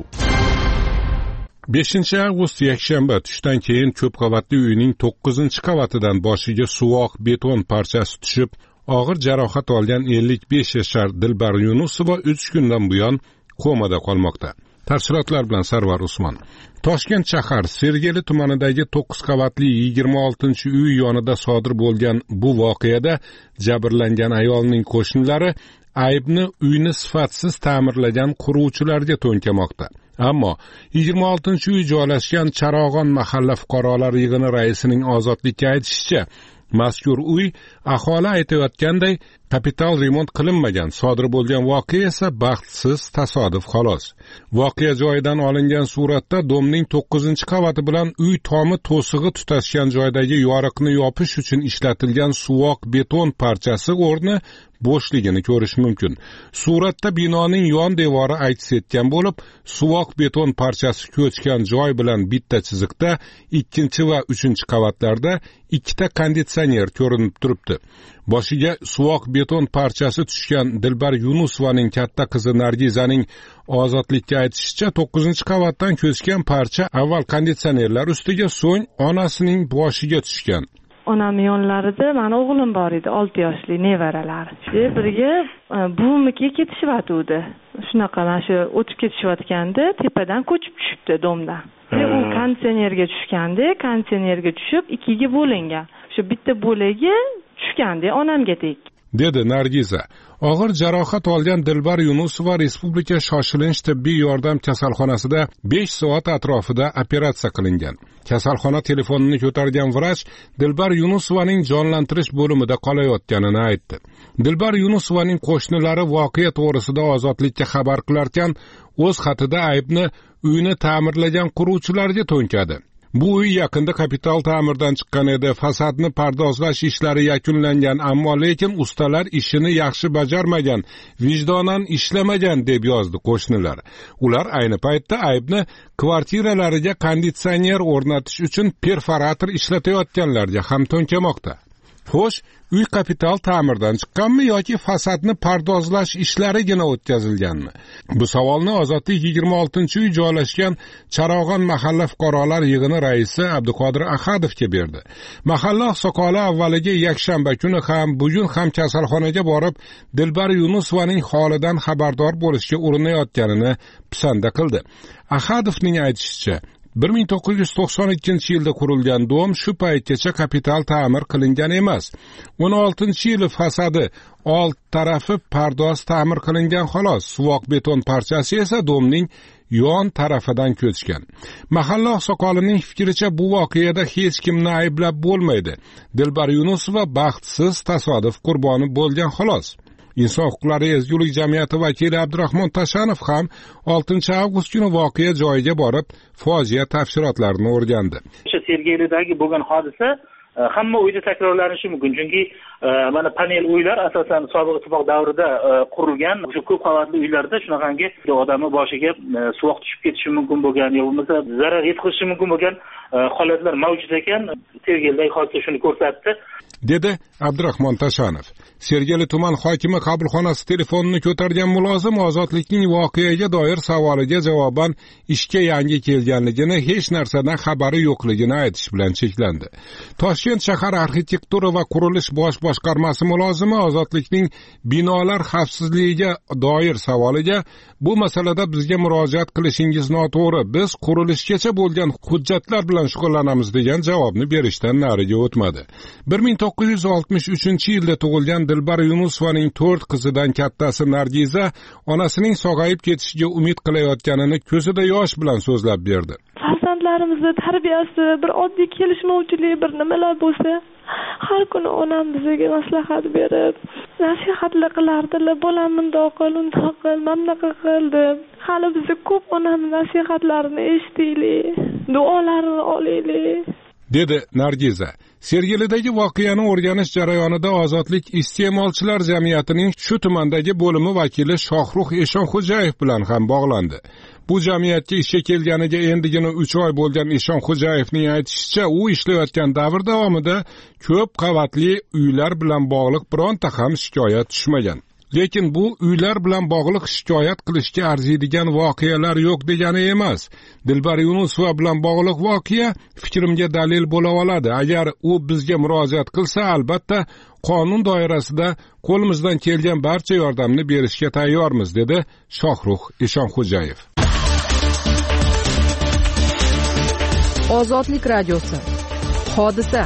beshinchi avgust yakshanba tushdan keyin ko'p qavatli uyning to'qqizinchi qavatidan boshiga suvoq beton parchasi tushib, og'ir jarohat olgan ellik besh yashar Dilbar Yunusova uch kundan buyon komada qolmoqda. Tafsilotlar bilan Sarvar Usmon. Toshkent shahar Sergeli tumanidagi to'qqiz qavatli yigirma oltinchi uy yonida sodir bo'lgan bu voqeada jabrlangan ayolning qo'shnilari aybni uyni sifatsiz ta'mirlagan quruvchilarga to'nkamoqda. Ammo yigirma oltinchi uy joylashgan Charog'on mahalla fuqarolar yig'ini raisining Ozodlikka aytishicha, mazkur uy aholi aytayotganday kapital remont qilinmagan, sodir bo'lgan voqea esa baxtsiz tasodif xolos. Voqea joyidan olingan suratda domning to'qqizinchi qavati bilan uy tomi to'sig'i tutashgan joydagi yoriqni yopish uchun ishlatilgan suvoq beton parchasi o'rni bo'shligini ko'rish mumkin. Suratda binoning yon devori aks etgan bo'lib, suvoq beton parchasi ko'chgan joy bilan bitta chiziqda ikkinchi va uchinchi qavatlarda ikkita konditsioner ko'rinib turibdi. Boshiga suvoq beton parchasi tushgan Dilbar Yunusovaning katta qizi Nargizaning Ozodlikka aytishicha, to'qqizinchi qavatdan ko'chgan parcha avval konditsionerlar ustiga, so'ng onasining boshiga tushgan. Onam yonlarida mani o'g'lim bor edi, olti yoshli nevaralar. Shu birga buvimnikiga ketishyotdi. Shunaqa mana shu o'tib ketishayotganda tepadan ko'chib tushibdi domdan. U konditsionerga tushganda, konditsionerga tushib ikkiga bo'lingan. Shu bitta bo'lagi tushganda onamga tek. Dedi Nargiza. Og'ir jarohat olgan Dilbar Yunusova Respublika shoshilinch tibbiy yordam kasalxonasida besh soat atrofida operatsiya qilingan. Kasalxona telefonini ko'targan vrach Dilbar Yunusovaning jonlantirish bo'limida qolayotganini aytdi. Dilbar Yunusovaning qo'shnilari voqea to'g'risida Ozodlikka xabar qilarkan, o'z xatida aybni uyni ta'mirlagan quruvchilarga to'nkadi. Bu uy yaqinda kapital ta'mirdan chiqqan edi. Fasadni pardozlash ishlari yakunlangan, ammo lekin ustalar ishini yaxshi bajarmagan, vijdonan ishlamagan deb yozdi qo'shnilar. Ular ayni paytda aybni kvartiralariga konditsioner o'rnatish uchun perforator ishlatayotganlarga ham to'nkamoqda. Xo'sh, uy kapital ta'mirdan chiqqanmi yoki fasadni pardozlash ishlarigina o'tkazilganmi? Bu savolni Ozodlik yigirma oltinchi uy joylashgan Charog'on mahalla fuqarolar yig'ini raisi Abduqodir Ahadovga berdi. Mahalla oqsoqoli avvaliga yakshanba kuni ham, bugun ham kasalxonaga borib, Dilbar Yunusovaning holidan xabardor bo'lishga urinayotganini pisanda qildi. Ahadovning aytishicha, bir ming to'qqiz yuz to'qson ikkinchi yilda qurilgan dom shu paytgacha kapital ta'mir qilingan emas. o'n oltinchi yili fasadi old tarafi pardoz ta'mir qilingan xolos. Suvoq beton parchasi esa domning yon tarafidan ko'chgan. Mahalla oqsoqolining fikricha bu voqeada hech kimni ayblab bo'lmaydi. Dilbar Yunusova baxtsiz tasodif qurboni bo'lgan xolos. Inson huquqlari ezgulik jamiyati vakili Abdurahmon Tashanov ham oltinchi avgust kuni voqea joyiga borib, fojia tafsilotlarini o'rgandi. O'sha Sergelidagi bo'lgan hodisa hamma uyda takrorlanishi mumkin. Chunki mana panel uylar asosan sobiq ittifoq davrida qurilgan, o'sha ko'p qavatli uylarda shunaqangi odamning boshiga suvoq tushib ketishi mumkin bo'lgan, yo bo'lmasa zarar yetkazishi mumkin bo'lgan holatlar mavjud ekan. Sergeldagi hodisa shuni ko'rsatdi, dedi Abdurahmon Tashanov. Sergeli tuman hokimi qabulxonasi telefonini ko'targan mulozim Ozodlikning voqeaga doir savoliga javoban ishga yangi kelganligini, hech narsadan xabari yo'qligini aytish bilan cheklandi. Toshkent shahar arxitektura va qurilish bosh boshqarmasi mulozimi Ozodlikning binolar xavfsizligiga doir savoliga, bu masalada bizga murojaat qilishingiz noto'g'ri, biz qurilishgacha bo'lgan hujjatlar bilan shug'ullanamiz degan javobni berishdan nariga o'tmadi. bir ming to'qqiz yuz oltmish uchinchi yilda tug'ilgan Dilbar Yunusovaning to'rt qizidan kattasi Nargiza onasining sog'ayib ketishiga umid qilayotganini ko'zida yosh bilan so'zlab berdi. Farzand farzandlarimizni tarbiyasi, bir oddiy kelishmovchilik, bir nimalar bo'lsa, har kuni onam bizga maslahat berib, nasihatlar qilardilar. Bolam bundoq qil, undoq qil, mamnaqa qil deb. Hali biz ko'p onamning nasihatlarini eshitaylik, duolarini olaylik, dedi Nargiza. Sergelidagi voqeani o'rganish jarayonida Ozodlik iste'molchilar jamiyatining shu tumandagi bo'limi vakili Shohrux Eshonxo'jayev bilan ham bog'landi. Bu jamiyatga ishga kelganiga endigina uch oy bo'lgan Eshonxo'jayevning aytishicha, u ishlayotgan davr davomida ko'p qavatli uylar bilan bog'liq bironta ham shikoyat tushmagan. Lekin bu uylar bilan bog'liq shikoyat qilishga arziydigan voqealar yo'q degani emas. Dilbar Yunusova bilan bog'liq voqea fikrimga dalil bo'la oladi. Agar u bizga murojaat qilsa, albatta qonun doirasida qo'limizdan kelgan barcha yordamni berishga tayyormiz, dedi Shohrux Eshonxo'jayev. Ozodlik radiosi. Hodisa.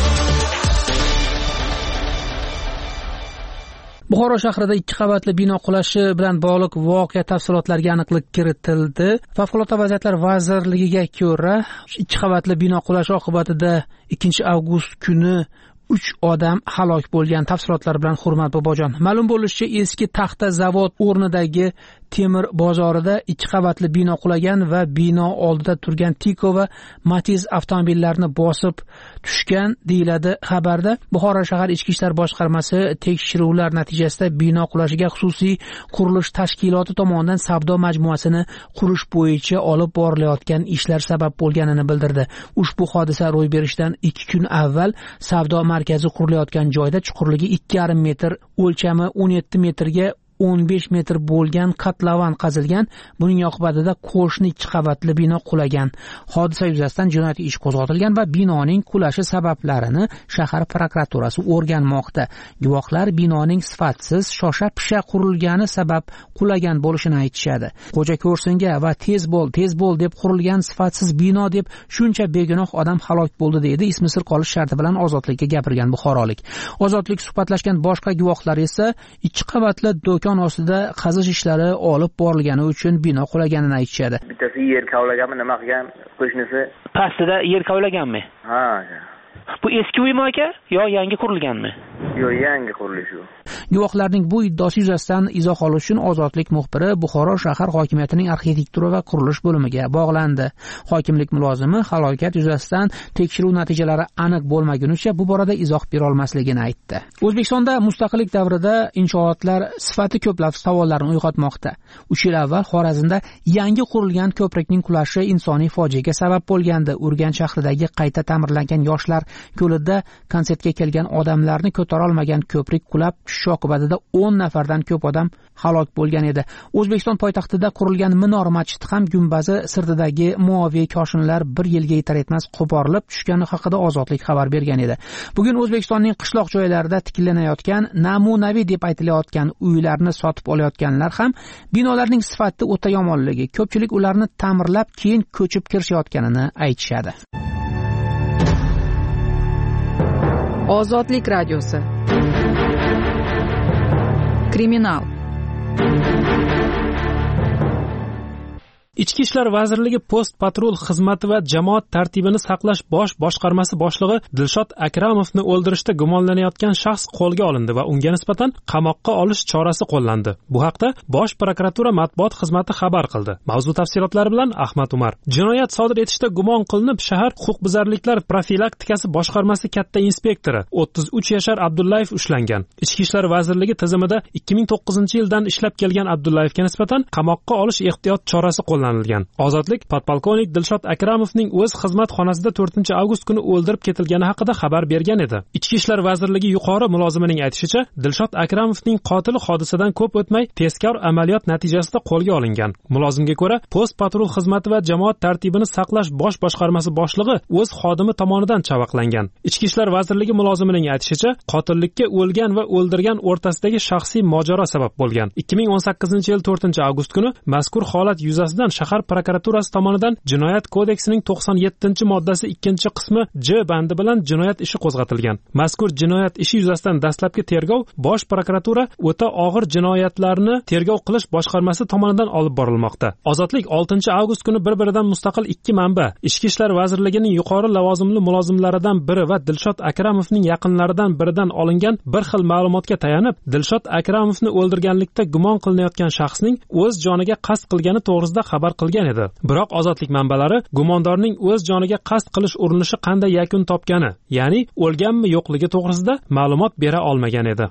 Buxoro shahrida ikki qavatli bino qulashi bilan bog'liq voqea tafsilotlariga aniqlik kiritildi. Favqulodda vaziyatlar vazirligiga ko'ra, ikki qavatli bino qulashi oqibatida ikkinchi avgust kuni uch odam halok bo'lgan. Tafsilotlar bilan Hurmat Bobojon. Ma'lum bo'lishicha, eski taxta zavod o'rnidagi temir bozorida ikki qavatli bino qulagan va bino oldida turgan Tiko va Matiz avtomobillarini bosib tushgan deyiladi xabarda. Buxoro shahar ichki ishlar boshqarmasi tekshiruvlar natijasida bino qulashiga xususiy qurilish tashkiloti tomonidan savdo majmuasini qurish bo'yicha olib borilayotgan ishlar sabab bo'lganini bildirdi. Ushbu hodisa ro'y berishidan ikki kun avval savdo markazi qurilayotgan joyda chuqurligi ikki yarim metr, o'lchami o'n yetti metrga o'n besh metr bo'lgan qatlavan qazilgan. Buning oqibatida qo'shni ikki qavatli bino qulagan. Hodisa yuzasidan jinoyat ish qo'zg'atilgan va binoning qulashi sabablarini shahar prokuraturasi o'rganmoqda. Guvohlar binoning sifatsiz, shosha-pisha qurilgani sabab qulagan bo'lishini aytishadi. Xo'ja ko'rsinga va tez bo'l, tez bo'l deb qurilgan sifatsiz bino deb shuncha begunoh odam halok bo'ldi deydi ismi sir qolish sharti bilan Ozodlikka gapirgan buxorolik. Ozodlik suhbatlashgan boshqa guvohlar esa ikki qavatli do'kon ostida qazish ishlari olib borilgani uchun bino qulaganini aytishadi. Bittasi yer kavlaganmi, nima qilgan qo'shnisi? Pastida yer kavlaganmi? Ha. Bu eski uymi aka yo yangi qurilganmi? Yo'q, yangi qurilish u. Guvohlarning bu iddaosi yuzasidan izoh olish uchun Ozodlik muxbiri Buxoro shahar hokimiyatining arxitektura va qurilish bo'limiga bog'landi. Hokimlik mulozimi halokat yuzasidan tekshiruv natijalari aniq bo'lmagunicha bu borada izoh bera olmasligini aytdi. O'zbekistonda mustaqillik davrida inshootlar sifati ko'plab savollarni uyg'otmoqda. uch yil avval Xorazmda yangi qurilgan ko'prikning qulashi insoniy fojiaga sabab bo'lgandi. Urganch shahridagi qayta ta'mirlangan yoshlar ko'lida konsertga kelgan odamlarni ko'tara olmagan ko'prik qulab tushishi oqibatida o'n nafardan ko'p odam halok bo'lgan edi. O'zbekiston poytaxtida qurilgan Minor masjid ham gumbazi sirtidagi muoviy koshinlar bir yilga yetar etmas qo'porilib tushgani haqida Ozodlik xabar bergan edi. Bugun O'zbekistonning qishloq joylarida tiklanayotgan, namunaviy deb aytilayotgan uylarni sotib olayotganlar ham binolarning sifati o'ta yomonligi, ko'pchilik ularni ta'mirlab keyin ko'chib kirishayotganini aytishadi. Ozodlik radiosi. Kriminal. Ichki ishlar vazirligi post patrul xizmati va jamoat tartibini saqlash bosh boshqarmasi boshlig'i Dilshod Akramovni o'ldirishda gumonlanayotgan shaxs qo'lga olindi va unga nisbatan qamoqqa olish chorasi qo'llandi. Bu haqda Bosh prokuratura matbuot xizmati xabar qildi. Mavzu tafsilotlari bilan Ahmad Umar. Jinoyat sodir etishda gumon qilinib shahar huquqbuzarliklar profilaktikasi boshqarmasi katta inspektori o'ttiz uch yashar Abdullayev ushlangan. Ichki ishlar vazirligi tizimida ikki ming to'qqizinchi yildan ishlab kelgan Abdullayevga nisbatan qamoqqa olish ehtiyot chorasi qo'llangan. Ozodlik podpolkovnik Dilshod Akramovning o'z xizmat xonasida to'rtinchi avgust kuni o'ldirib ketilgani haqida xabar bergan edi. Ichki ishlar vazirligi yuqori mulozimining aytishicha, Dilshod Akramovning qotili hodisadan ko'p o'tmay tezkor amaliyot natijasida qo'lga olingan. Mulozimga ko'ra, post patrul xizmati va jamoat tartibini saqlash bosh boshqarmasi boshlig'i o'z xodimi tomonidan chavaqlangan. Ichki ishlar vazirligi mulozimining aytishicha, qotillikka o'lgan va o'ldirgan o'rtasidagi shaxsiy mojaro sabab bo'lgan. ikki ming o'n sakkizinchi yil to'rtinchi avgust kuni mazkur holat yuzasidan shahar prokuraturasi tomonidan Jinoyat kodeksining to'qson yettinchi moddasi ikkinchi qismi J bandi bilan jinoyat ishi qo'zg'atilgan. Mazkur jinoyat ishi yuzasidan dastlabki tergov Bosh prokuratura o'ta og'ir jinoyatlarni tergov qilish boshqarmasi tomonidan olib borilmoqda. Ozodlik oltinchi avgust kuni bir-biridan mustaqil ikki manba, Ichki ishlar vazirligining yuqori lavozimli mulozimlaridan biri va Dilshod Akramovning yaqinlaridan biridan olingan bir xil ma'lumotga tayanib, Dilshod Akramovni o'ldirganlikda gumon qilinayotgan shaxsning o'z joniga qasd qilgani to'g'risida xabar qilgan edi. Biroq ozodlik manbalari gumondorning o'z joniga qasd qilish urinishi qanday yakun topgani, ya'ni o'lganmi yo'qligi to'g'risida ma'lumot bera olmagan edi.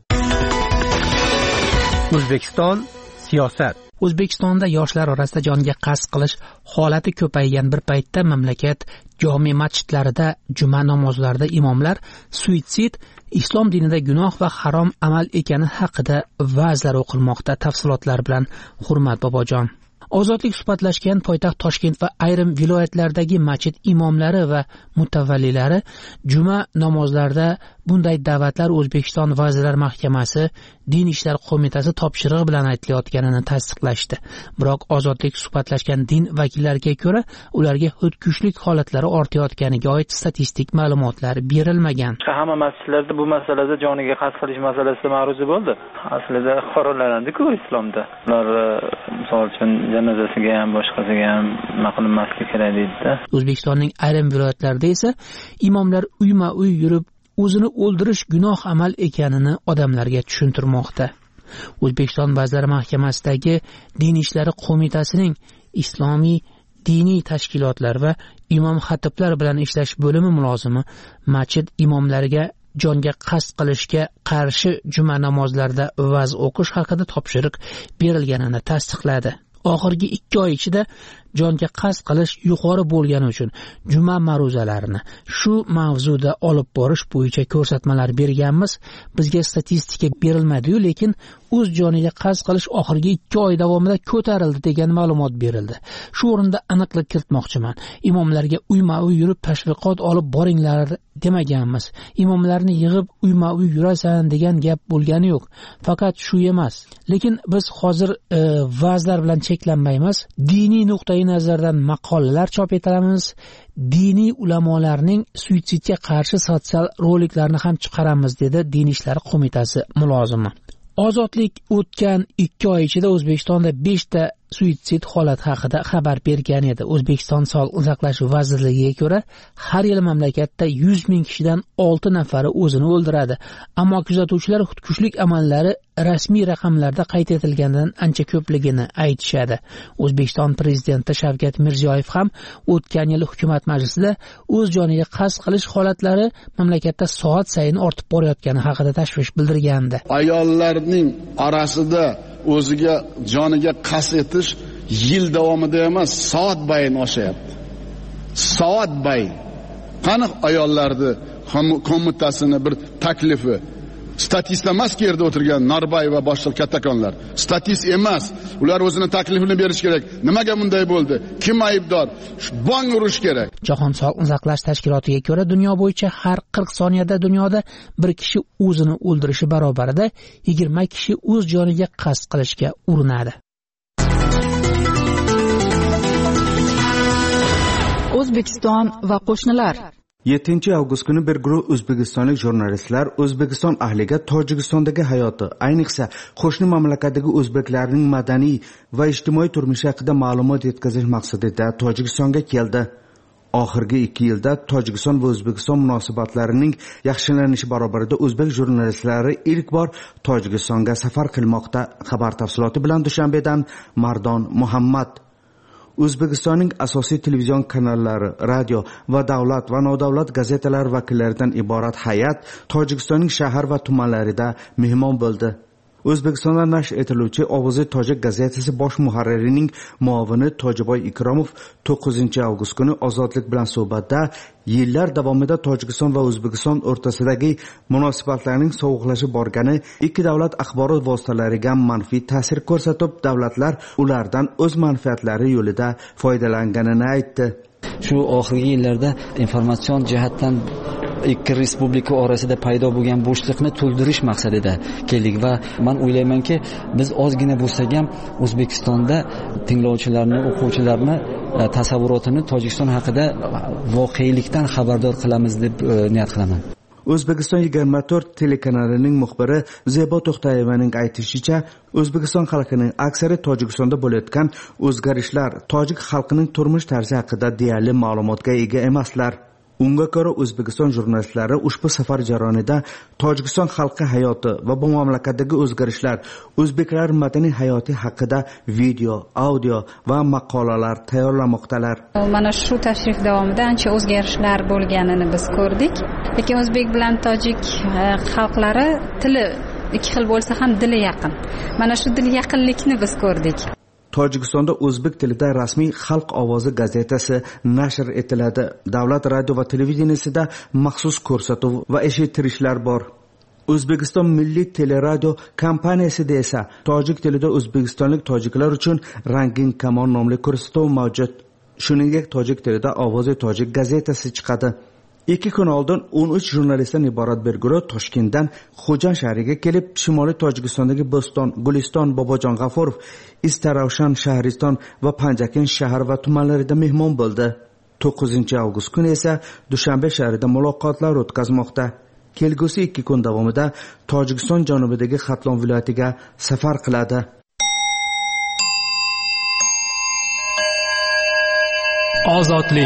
O'zbekiston siyosat. O'zbekistonda yoshlar orasida jonga qasd qilish holati ko'paygan bir paytda mamlakat jome masjidlarida juma namozlarida imomlar suitsid islom dinida gunoh va harom amal ekani haqida va'zlar o'qilmoqda. Tafsilotlar bilan Hurmat Bobojon. Ozodlik suhbatlashgan poytaxt Toshkent va ayrim viloyatlardagi masjid imomlari va mutavvallilari juma namozlarida bunday da'vatlar O'zbekiston Vazirlar Mahkamasi Din ishlar qo'mitasi topshirig'i bilan aytilayotganini tasdiqlashdi. Biroq ozodlik suhbatlashgan din vakillariga ko'ra, ularga xudkushlik holatlari ortayotganiga oid statistik ma'lumotlar berilmagan. Hamma masjidlarda bu masalada joniga qasd qilish masalasi ma'ruzi bo'ldi. Aslida qoralanadi-ku islomda. Ular misol uchun janozasiga ham boshqasiga ham maqlinmaslik kerak deydi-da. O'zbekistonning ayrim viloyatlarida esa imomlar uyma-uy yurib o'zini o'ldirish gunoh amal ekanini odamlarga tushuntirmoqda. O'zbekiston Vazirlar Mahkamasidagi Din ishlari qo'mitasining islomiy diniy tashkilotlar va imom xatiblar bilan ishlash bo'limi mulozimi masjid imomlariga jonga qasd qilishga qarshi juma namozlarida va'z o'qish haqida topshiriq berilganini tasdiqladi. Oxirgi ikki oy ichida jonga qasd qilish yuqori bo'lgani uchun juma ma'ruzalarini shu mavzuda olib borish bo'yicha ko'rsatmalar berganmiz. Bizga statistika berilmadi-yu, lekin o'z joniga qasd qilish oxirgi ikki oy davomida ko'tarildi degan ma'lumot berildi. Shu o'rinda aniqlik kiritmoqchiman. Imomlarga uyma-uy yurib tashviqot olib boringlar demaganmiz. Imomlarni yig'ib uyma-uy yurasan degan gap bo'lgani yo'q. Faqat shu emas. Lekin biz hozir e, va'zlar bilan cheklanmaymiz. Diniy nuqtai nazardan maqolalar chop etamiz. Diniy ulamolarning suitsidga qarshi sotsial roliklarni ham chiqaramiz, dedi Din ishlari qo'mitasi mulozimi. Ozodlik o'tgan ikki oy ichida O'zbekistonda besh ta suitsid holat haqida xabar bergan edi. O'zbekiston Sog'liqni saqlash vazirligiga ko'ra, har yil mamlakatda yuz ming kishidan olti nafari o'zini o'ldiradi. Ammo kuzatuvchilar xudkushlik amallari rasmiy raqamlarda qayd etilgandan ancha ko'pligini aytishadi. O'zbekiston prezidenti Shavkat Mirziyoyev ham o'tgan yil hukumat majlisida o'z joniga qasd qilish holatlari mamlakatda soat sayin ortib borayotgani haqida tashvish bildirgandi. Ayollarning orasida o'ziga joniga qasd etish yil davomida emas, soat bayin oshyapti. Soat bayin. Qani ayollarni qo'mitasini bir taklifi statist emas ki yerda o'tirgan Narbay va boshqa kattakonlar. Statist emas. Ular o'zini taklifini berish kerak. Nimaga bunday bo'ldi? Kim aybdor? Bong urish kerak. Jahon Sog'liqni saqlash tashkilotiga ko'ra, dunyo bo'yicha har qirq soniyada dunyoda bir kishi o'zini o'ldirishi barobarida yigirma kishi o'z joniga qasd qilishga urinadi. O'zbekiston va qo'shnilar. yettinchi avgust kuni bir guruh o'zbekistonlik jurnalistlar O'zbekiston ahliga Tojikistondagi hayoti, ayniqsa qo'shni mamlakatdagi o'zbeklarning madaniy va ijtimoiy turmushi haqida ma'lumot yetkazish maqsadida Tojikistonga keldi. Oxirgi ikki yilda Tojikiston va O'zbekiston munosabatlarining yaxshilanishi barobarida o'zbek jurnalistlari ilk bor Tojikistonga safar qilmoqda. Xabar tafsiloti bilan Dushanbedan Mardon Muhammad. O'zbekistonning asosiy televizion kanallari, radio va davlat va nodavlat gazetalar vakillaridan iborat hay'at Tojikistonning shahar va tumanlarida mehmon bo'ldi. O'zbekistonda nashr etiluvchi Ovozi Tojik gazetasi bosh muharririning muavini Tojiboy Ikromov to'qqizinchi avgust kuni Ozodlik bilan suhbatda yillar davomida Tojikiston va O'zbekiston o'rtasidagi munosabatlarning sovuqlashib borgani, ikki davlat axborot vositalariga manfiy ta'sir ko'rsatib, davlatlar ulardan o'z manfaatlari yo'lida foydalanganini aytdi. Shu oxirgi yillarda informatsion jihatdan ikki respublika orasida paydo bo'lgan bo'shliqni to'ldirish maqsadida keldik va men o'ylaymanki, biz ozgina bo'lsa ham O'zbekistonda tinglovchilarni, o'quvchilarni tasavvurotini Tojikiston haqida voqelikdan xabardor qilamiz deb niyat qilaman. O'zbekiston yigirma to'rt telekanalining muxbiri Zebo To'xtayevaning aytishicha, O'zbekiston xalqining aksari Tojikistonda bo'layotgan o'zgarishlar tojik xalqining turmush tarzi haqida deyarli ma'lumotga ega emaslar. Unga ko'ra, O'zbekiston jurnalistlari ushbu safar jarayonida Tojikiston xalqi hayoti va bu mamlakatdagi o'zgarishlar, o'zbeklar madaniy hayoti haqida video, audio va maqolalar tayyorlamoqdalar. Mana shu tashrif davomida ancha o'zgarishlar bo'lganini biz ko'rdik. Lekin o'zbek bilan tojik xalqlari tili ikki xil bo'lsa ham dili yaqin. Mana shu dil yaqinlikni biz ko'rdik. Tojikistonda o'zbek tilida rasmiy Xalq ovozi gazetasi nashr etiladi. Davlat radio va televideniyasida maxsus ko'rsatuv va eshittirishlar bor. O'zbekiston Milliy teleradio kompaniyasida esa tojik tilida o'zbekistonlik tojiklar uchun Rangin kamon nomli ko'rsatuv mavjud. Shuningdek, tojik tilida Ovozi tojik gazetasi chiqadi. Ikki kun oldin o'n uch jurnalistdan iborat bir guruh Toshkentdan Xo'jan shahriga kelib, Shimoliy Tojikistondagi Bo'ston, Guliston, Bobojon G'afurov, Istaravshan, Shahriston va Panjakin shahar va tumanlarida mehmon bo'ldi. to'qqizinchi avgust kuni esa Dushanbe shahrida muloqotlar o'tkazmoqda. Kelgusi ikki kun davomida Tojikiston janubidagi Xatlon viloyatiga safar qiladi. Ozodlik.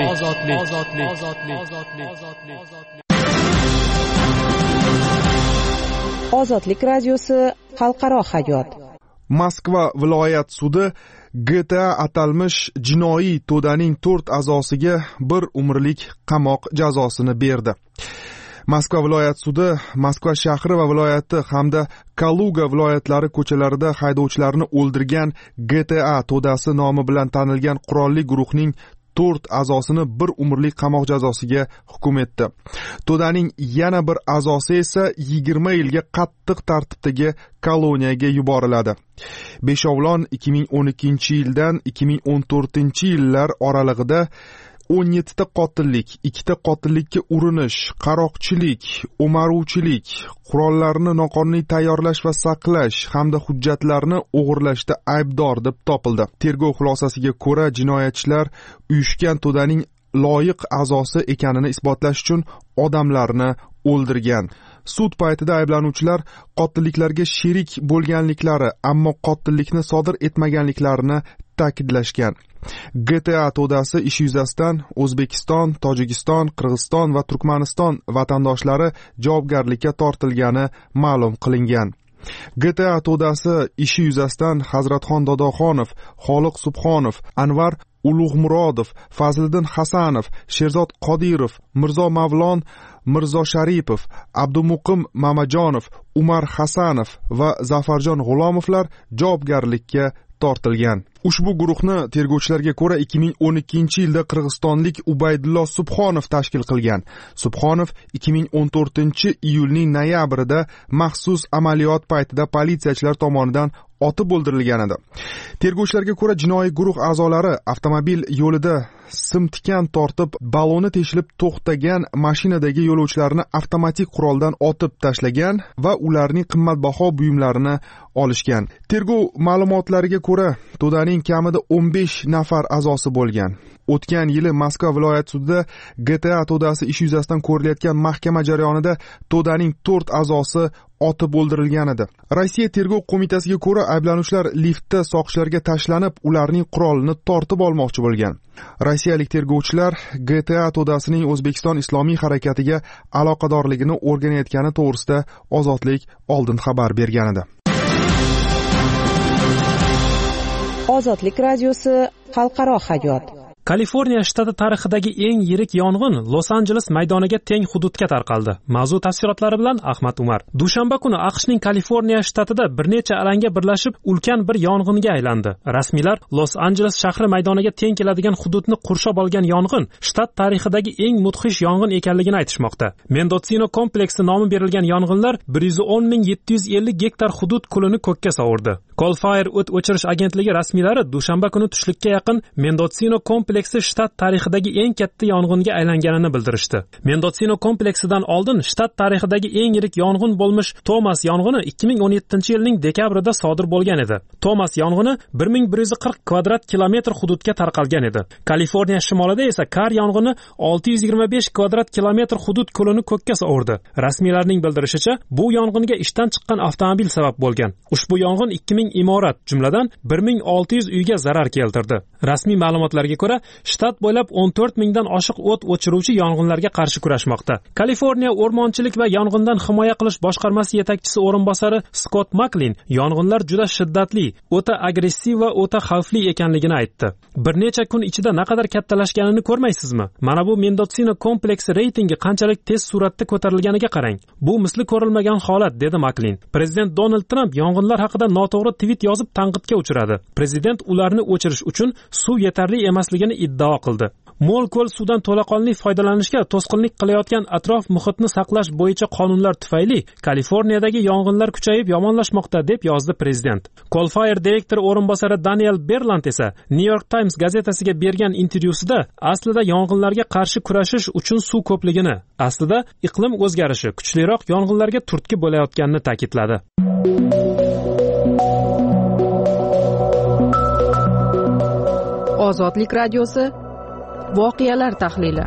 Ozodlik radiosi xalqaro hayot. Moskva viloyat sudi G T A atalmish jinoiy to'daning to'rt a'zosiga bir umrlik qamoq jazosini berdi. Moskva viloyat sudi Moskva shahri va viloyati hamda Kaluga viloyatlari ko'chalarida haydovchilarni o'ldirgan G T A to'dasi nomi bilan tanilgan qurolli guruhning to'rt a'zosini bir umrlik qamoq jazosiga hukm etdi. To'daning yana bir a'zosi esa yigirma yilga qattiq tartibdagi koloniyaga yuboriladi. Beshovlon ikki ming o'n ikkinchi yildan ikki ming o'n to'rtinchi yillar oralig'ida o'n yettita qotillik, ikkita qotillikka urinish, qaroqchilik, o'maruvchilik, qurollarni noqonuniy tayyorlash va saqlash hamda hujjatlarni o'g'irlashda aybdor deb topildi. Tergov xulosasiga ko'ra, jinoyatchilar uyushgan to'daning loyiq a'zosi ekanini isbotlash uchun odamlarni o'ldirgan. Sud paytida ayblanuvchilar qotilliklarga sherik bo'lganliklari, ammo qotillikni sodir etmaganliklarini ta'kidlashgan. G T A to'dasi ishi yuzasidan O'zbekiston, Tojikiston, Qirg'iziston va Turkmaniston vatandoshlari javobgarlikka tortilgani ma'lum qilingan. G T A to'dasi ishi yuzasidan Hazratxon Dodoxonov, Xoliq Subhonov, Anvar Ulug'murodov, Fazliddin Hasanov, Sherzod Qodirov, Mirzo Mavlon Mirzo Sharipov, Abdumuqim Mamajonov, Umar Hasanov va Zafarjon G'ulomovlar javobgarlikka tortilgan. Ushbu guruhni tergovchilarga ko'ra ikki ming o'n ikkinchi yilda qirg'izistonlik Ubaydulloh Subhonov tashkil qilgan. Subhonov ikki ming o'n to'rtinchi iyulning noyabrida maxsus amaliyot paytida politsiyachilar tomonidan otib o'ldirilgan edi. Tergovchilarga ko'ra jinoiy guruh a'zolari avtomobil yo'lida simtikan tortib, baloni teshilib to'xtagan mashinadagi yo'lovchilarni avtomatik quroldan otib tashlagan va ularning qimmatbaho buyumlarini olishgan. Tergov ma'lumotlariga ko'ra, to'daning kamida o'n besh nafar a'zosi bo'lgan. O'tgan yili Moskva viloyat sudida G T A to'dasi ishi yuzasidan ko'rilayotgan mahkama jarayonida to'daning to'rt a'zosi otib o'ldirilgan edi. Rossiya tergov qo'mitasiga ko'ra, ayblanuvchilar liftda soqchilarga tashlanib, ularning qurolini tortib olmoqchi bo'lgan. Rossiyalik tergovchilar G T A to'dasining O'zbekiston islomiy harakatiga aloqadorligini o'rganayotgani to'g'risida Ozodlik oldin xabar bergan edi. Ozodlik radiosi xalqaro hayot. Kaliforniya shtati tarixidagi eng yirik yong'in Los-Anjeles maydoniga teng hududga tarqaldi. Mavzu tafsilotlari bilan Ahmad Umar. Dushanba kuni AQShning Kaliforniya shtatida bir necha alanga birlashib ulkan bir yong'inga aylandi. Rasmiylar Los-Anjeles shahri maydoniga teng keladigan hududni qurshab olgan yong'in shtat tarixidagi eng mudhish yong'in ekanligini aytishmoqda. Mendocino kompleksi nomi berilgan yong'inlar bir yuz o'n ming yetti yuz ellik gektar hudud kulini ko'kka sovurdi. Coal Fire o't o'chirish agentligi rasmiylari dushanba kuni tushlikka yaqin Mendocino kompleksi kompleksi shtat tarixidagi eng katta yong'inga aylanganini bildirishdi. Mendocino kompleksidan oldin shtat tarixidagi eng yirik yong'in bo'lmish Tomas yong'ini ikki ming o'n yettinchi yilning dekabrida sodir bo'lgan edi. Tomas yong'ini bir ming bir yuz qirq kvadrat kilometr hududga tarqalgan edi. Kaliforniya shimolida esa Kar yong'ini olti yuz yigirma besh kvadrat kilometr hudud ko'lini ko'kka sovurdi. Rasmiylarning bildirishicha, bu yong'inga ishdan chiqqan avtomobil sabab bo'lgan. Ushbu yong'in ikki ming imorat, jumladan bir ming olti yuz uyga zarar keltirdi. Rasmiy ma'lumotlarga ko'ra, shtat bo'ylab o'n to'rt mingdan oshiq o't o'chiruvchi yong'inlarga qarshi kurashmoqda. Kaliforniya o'rmonchilik va yong'indan himoya qilish boshqarmasi yetakchisi o'rinbosari Scott Maklin yong'inlar juda shiddatli, o'ta agressiv va o'ta xavfli ekanligini aytdi. Bir necha kun ichida naqadar kattalashganini ko'rmaysizmi? Mana bu Mendocino kompleksi reytingi qanchalik tez suratda ko'tarilganiga qarang. Bu misli ko'rilmagan holat, dedi Maklin. Prezident Donald Trump yong'inlar haqida noto'g'ri tweet yozib tanqidga uchradi. Prezident ularni o'chirish uchun suv yetarli emasligini iddao qildi. Mo'l ko'l suvdan to'laqonli foydalanishga to'sqinlik qilayotgan atrof muhitni saqlash bo'yicha qonunlar tufayli Kaliforniyadagi yong'inlar kuchayib yomonlashmoqda, deb yozdi prezident. Coalfire direktori o'rinbosari Daniel Berland esa New York Times gazetasiga bergan intervyusida aslida yong'inlarga qarshi kurashish uchun suv ko'pligini, aslida iqlim o'zgarishi kuchliroq yong'inlarga turtki bo'layotganini ta'kidladi. Ozodlik radiosi voqealar tahlili.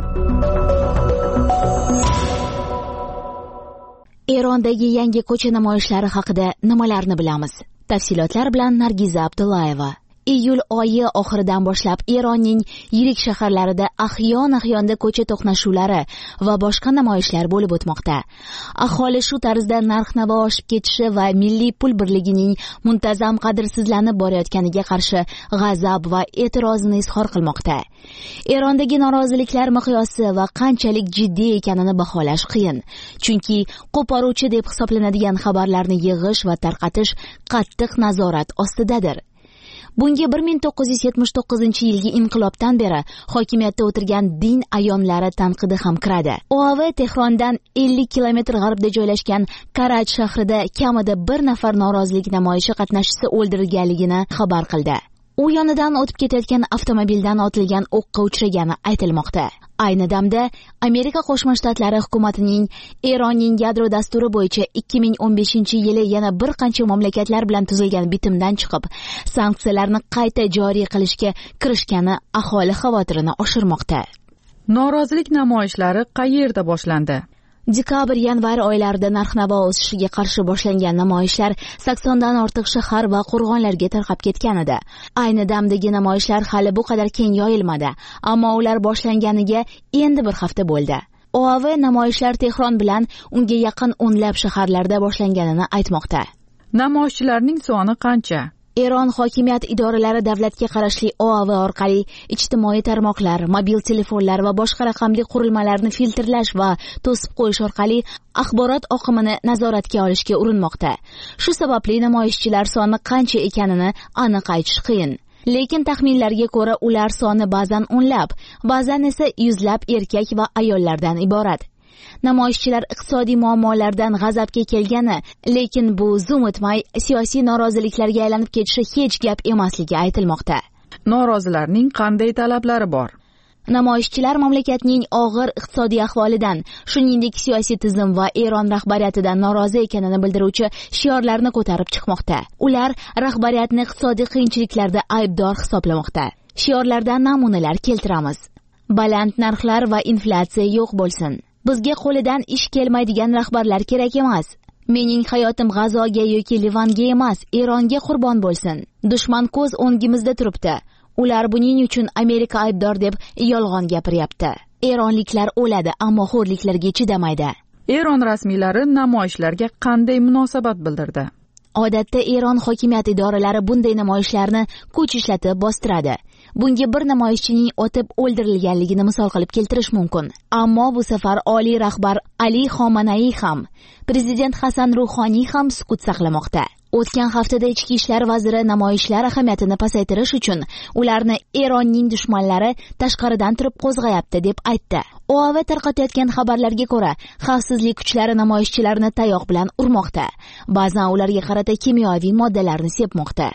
Erondagi yangi ko'cha namoyishlari haqida nimalarni bilamiz? Tafsilotlar bilan Nargiza Abdullayeva. Iyul oyi oxiridan boshlab Eronning yirik shaharlarida ahyon-ahyonda ko'cha to'qnashuvlari va boshqa namoyishlar bo'lib o'tmoqda. Aholi shu tarzda narx-navo oshib ketishi va milliy pul birligining muntazam qadrsizlanib borayotganiga qarshi g'azab va e'tirozini izhor qilmoqda. Erondagi noroziliklar miqyosi va qanchalik jiddiy ekanini baholash qiyin, chunki qo'poruvchi deb hisoblanadigan xabarlarni yig'ish va tarqatish qattiq nazorat ostidadir. Bunga bir ming to'qqiz yuz yetmish to'qqizinchi yilgi inqilobdan beri hokimiyatda o'tirgan din ayomlari tanqidi ham kiradi. O A V Tehrondan ellik kilometr g'arbda joylashgan Karaj shahrida kamida bir nafar norozilik namoyishi qatnashchisi o'ldirilganligini xabar qildi. U yonidan o'tib ketayotgan avtomobildan otilgan o'qqa uchragani aytilmoqda. Ayni damda Amerika Qo'shma Shtatlari hukumatining Eronning yadro dasturi bo'yicha ikki ming o'n beshinchi yili yana bir qancha mamlakatlar bilan tuzilgan bitimdan chiqib, sanksiyalarni qayta joriy qilishga kirishgani aholi xavotirini oshirmoqda. Norozilik namoyishlari qayerda boshlandi? Dekabr-yanvar oylarida narx-navo o'sishiga qarshi boshlangan namoyishlar saksondan ortiq shahar va qo'rg'onlarga tarqab ketgan edi. Ayni damdagi namoyishlar hali bu qadar keng yoyilmadi, ammo ular boshlanganiga endi bir hafta bo'ldi. O A V namoyishlar Tehron bilan unga yaqin o'nlab shaharlarda boshlanganini aytmoqda. Namoyishchilarning soni qancha? Eron hokimiyat idoralari davlatga qarashli O A V orqali ijtimoiy tarmoqlar, mobil telefonlar va boshqa raqamli qurilmalarni filtrlash va to'sib qo'yish orqali axborot oqimini nazoratga olishga urinmoqda. Shu sababli namoyishchilar soni qancha ekanini aniq aytish qiyin. Lekin taxminlarga ko'ra ular soni ba'zan o'nlab, ba'zan esa yuzlab erkak va ayollardan iborat. Namoyishchilar iqtisodiy muammolardan g'azabga kelgani, lekin bu zum o'tmay siyosiy noroziliklarga aylanib ketishi hech gap emasligi aytilmoqda. Norozilarning qanday talablari bor? Namoyishchilar mamlakatning og'ir iqtisodiy ahvolidan, shuningdek siyosiy tizim va Eron rahbariyatidan norozi ekanini bildiruvchi shiorlarni ko'tarib chiqmoqda. Ular rahbariyatni iqtisodiy qiyinchiliklarda aybdor hisoblamoqda. Shiorlardan namunalar keltiramiz. Baland narxlar va inflyatsiya yo'q bo'lsin. Bizga qo'lidan ish kelmaydigan rahbarlar kerak emas. Mening hayotim G'azoga yoki Livanga emas, Eronga qurbon bo'lsin. Dushman ko'z o'ngimizda turibdi. Ular buning uchun Amerika aybdor deb yolg'on gapiryapti. Eronliklar o'ladi, ammo xo'rliklarga chidamaydi. Eron rasmiylari namoyishlarga qanday munosabat bildirdi? Odatda Eron hokimiyat idoralari bunday namoyishlarni kuch ishlatib bostiradi. Bunga bir namoyishchining otib o'ldirilganligini misol qilib keltirish mumkin. Ammo bu safar oliy rahbar Ali Xomanaiy ham, prezident Hasan Ruhoniy ham sukut saqlamoqda. O'tgan haftada ichki ishlar vaziri namoyishlar ahamiyatini pasaytirish uchun ularni Eronning dushmanlari tashqaridan turib qo'zg'ayapti deb aytdi. O A V tarqatayotgan xabarlarga ko'ra, xavfsizlik kuchlari namoyishchilarni tayoq bilan urmoqda. Ba'zan ularga qarata kimyoviy moddalarni sepmoqda.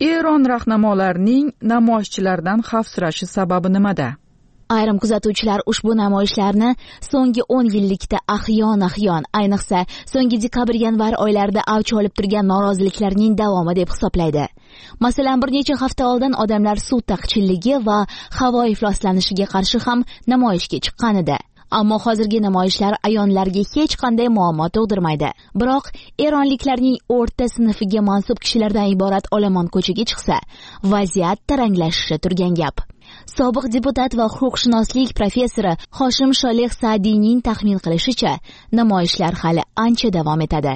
Eron rahnamolarining namoyishchilardan xavfsirashi sababi nimada? Ayrim kuzatuvchilar ushbu namoyishlarni so'nggi o'n yillikda ahyon-ahyon, ayniqsa so'nggi dekabr-yanvar oylarida avj olib turgan noroziliklarning davomi deb hisoblaydi. Masalan, bir necha hafta oldin odamlar suv taqchilligi va havo ifloslanishiga qarshi ham namoyishga chiqqan edi. Ammo hozirgi namoyishlar ayonlarga hech qanday muammo tug'dirmaydi. Biroq eronliklarning o'rta sinfiga mansub kishilardan iborat olomon ko'chaga chiqsa, vaziyat taranglashishi turgan gap. Sobiq deputat va huquqshunoslik professori Hoshim Sholeh Saadiyning taxmin qilishicha, namoyishlar hali ancha davom etadi.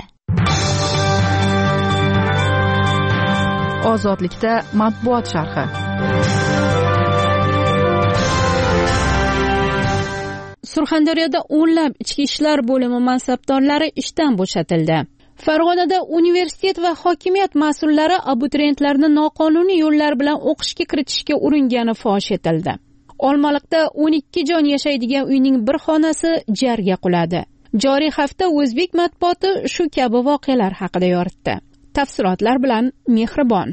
Ozodlikda matbuot sharhi. Surxondaryoda o'nlab ichki ishlar bo'limi mansabdorlari ishdan bo'shatildi. Farg'onada universitet va hokimiyat mas'ullari abituriyentlarni noqonuniy yo'llar bilan o'qishga kiritishga uringani fosh etildi. Olmaliqda o'n ikki jon yashaydigan uyning bir xonasi jarga quladi. Joriy hafta o'zbek matbuoti shu kabi voqealar haqida yoritdi. Tafsilotlar bilan Mehribon.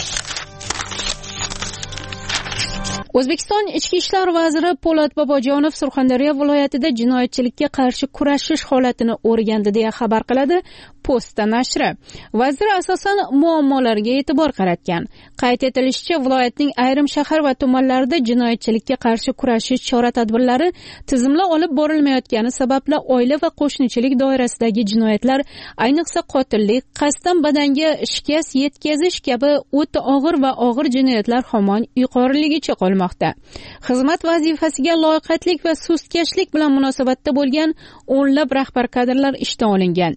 O'zbekiston Ichki ishlar vaziri Po'lat Bobojonov Surxondaryo viloyatida jinoyatchilikka qarshi kurashish holatini o'rgandi deya xabar qiladi Posta nashri. Vazir asosan muammolarga e'tibor qaratgan. Qayd etilishicha, viloyatning ayrim shahar va tumanlarida jinoyatchilikka qarshi kurashish chora-tadbirlari tizimli olib borilmayotgani sababli oila va qo'shnichilik doirasidagi jinoyatlar, ayniqsa qotillik, qasddan badanga shikast yetkazish kabi o'ta og'ir va og'ir jinoyatlar hamon yuqoriligicha qolmoqda. Xizmat vazifasiga loyiqatlik va sustkashlik bilan munosabatda bo'lgan o'nlab rahbar kadrlar ishdan olingan.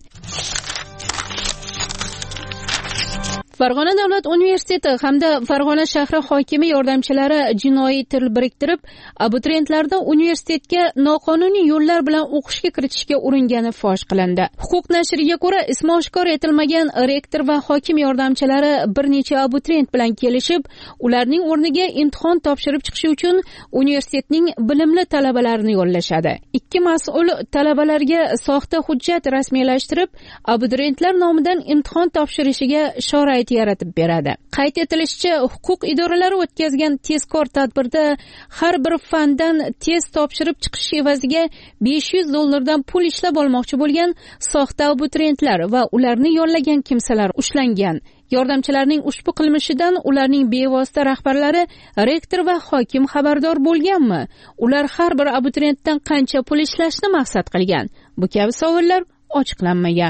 Farg'ona davlat universiteti hamda Farg'ona shahri hokimi yordamchilari jinoiy til biriktirib, abituriyentlarni universitetga noqonuniy yo'llar bilan o'qishga kiritishga uringani fosh qilindi. Huquq nashriga ko'ra, ismi oshkor etilmagan rektor va hokim yordamchilari bir necha abituriyent bilan kelishib, ularning o'rniga imtihon topshirib chiqishi uchun universitetning bilimli talabalarini yo'llashadi. Ikki mas'ul talabalarga soxta hujjat rasmiylashtirib, abituriyentlar nomidan imtihon topshirishiga sharoit yaratib beradi. Qayd etilishicha, huquq idoralari o'tkazgan tezkor tadbirda har bir fandan test topshirib chiqish evaziga besh yuz dollardan pul ishlab olmoqchi bo'lgan soxta abituriyentlar va ularni yollagan kimsalar ushlangan. Yordamchilarning ushbu qilmishidan ularning bevosita rahbarlari, rektor va hokim xabardor bo'lganmi? Ular har bir abituriyentdan qancha pul ishlashni maqsad qilgan? Bu kabi savollar ochiqlanmagan.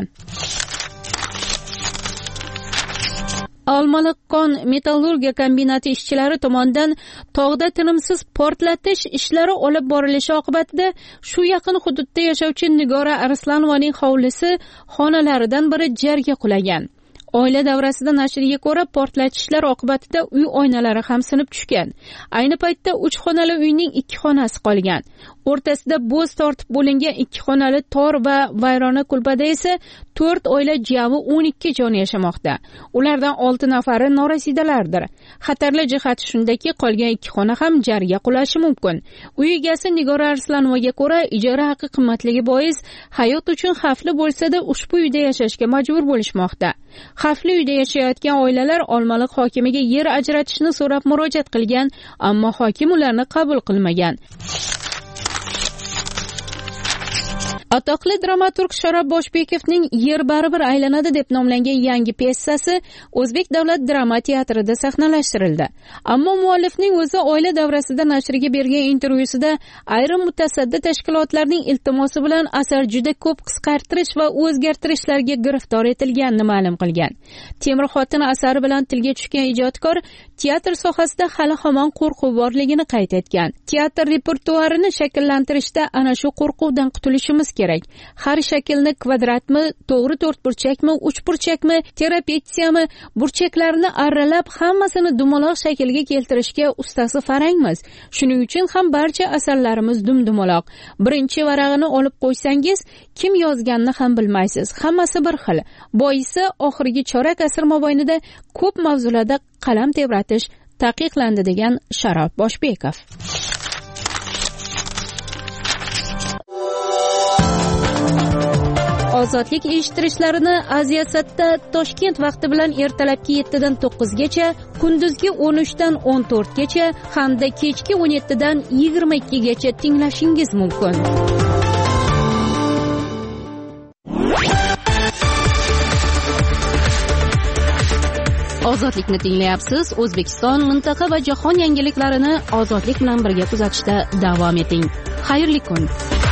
Olmaliq kon metallurgiya kombinati ishchilari tomonidan tog'da tinimsiz portlatish ishlari olib borilishi oqibatida shu yaqin hududda yashovchi Nigora Arslonovaning hovlisi xonalaridan biri jarga qulagan. Oila davrasida nashriga ko'ra, portlatishlar oqibatida uy oynalari ham sinib tushgan. Ayni paytda uch xonali uyning ikki xonasi qolgan. O'rtasida bo'z tortib bo'lingan ikki xonali tor va vayrona kulbada esa to'rt oila jami o'n ikki jon yashamoqda. Ulardan olti nafari norasidalardir. Xatarli jihati shundaki, qolgan ikki xona ham jarga qulashi mumkin. Uy egasi Nigora Arslonovaga ko'ra, ijara haqi qimmatligi bois hayot uchun xavfli bo'lsa-da ushbu uyda yashashga majbur bo'lishmoqda. Xavfli uyda yashayotgan oilalar Olmaliq hokimiga yer ajratishni so'rab murojaat qilgan, ammo hokim ularni qabul qilmagan. Atoqli dramaturg Sharob Boshbekovning Yer baribir aylanadi deb nomlangan yangi piyesasi O'zbek davlat drama teatrida sahnalashtirildi. Ammo muallifning o'zi oila davrasida nashriga bergan intervyusida ayrim mutasaddi tashkilotlarning iltimosi bilan asar juda ko'p qisqartirish va o'zgartirishlarga giriftor etilganini ma'lum qilgan. Temir xotin asari bilan tilga tushgan ijodkor teatr sohasida hali hamon qo'rquv borligini qayd etgan. Teatr repertuarini shakllantirishda ana shu qo'rquvdan qutulishimiz kerak. Har shaklni kvadratmi, to'g'ri to'rtburchakmi, uchburchakmi, terapetsiyami, burchaklarni arralab hammasini dumaloq shaklga keltirishga ustasi farangmiz. Shuning uchun ham barcha asarlarimiz dumdumaloq. Birinchi varag'ini olib qo'ysangiz, kim yozganini ham bilmaysiz. Hammasi bir xil. Boisi oxirgi chorak asr mobaynida ko'p mavzularda qalam tebratish taqiqlandi degan Sharob Boshbekov. ozodlik eshittirishlarini Aziyasatda Toshkent vaqti bilan ertalabki yettidan to'qqizgacha, kunduzgi o'n uchdan o'n to'rtgacha hamda kechki o'n yettidan yigirma ikkigacha tinglashingiz mumkin. Ozodlikni tinglayapsiz. O'zbekiston, mintaqa va jahon yangiliklarini ozodlik bilan birga kuzatishda davom eting. Xayrli kun.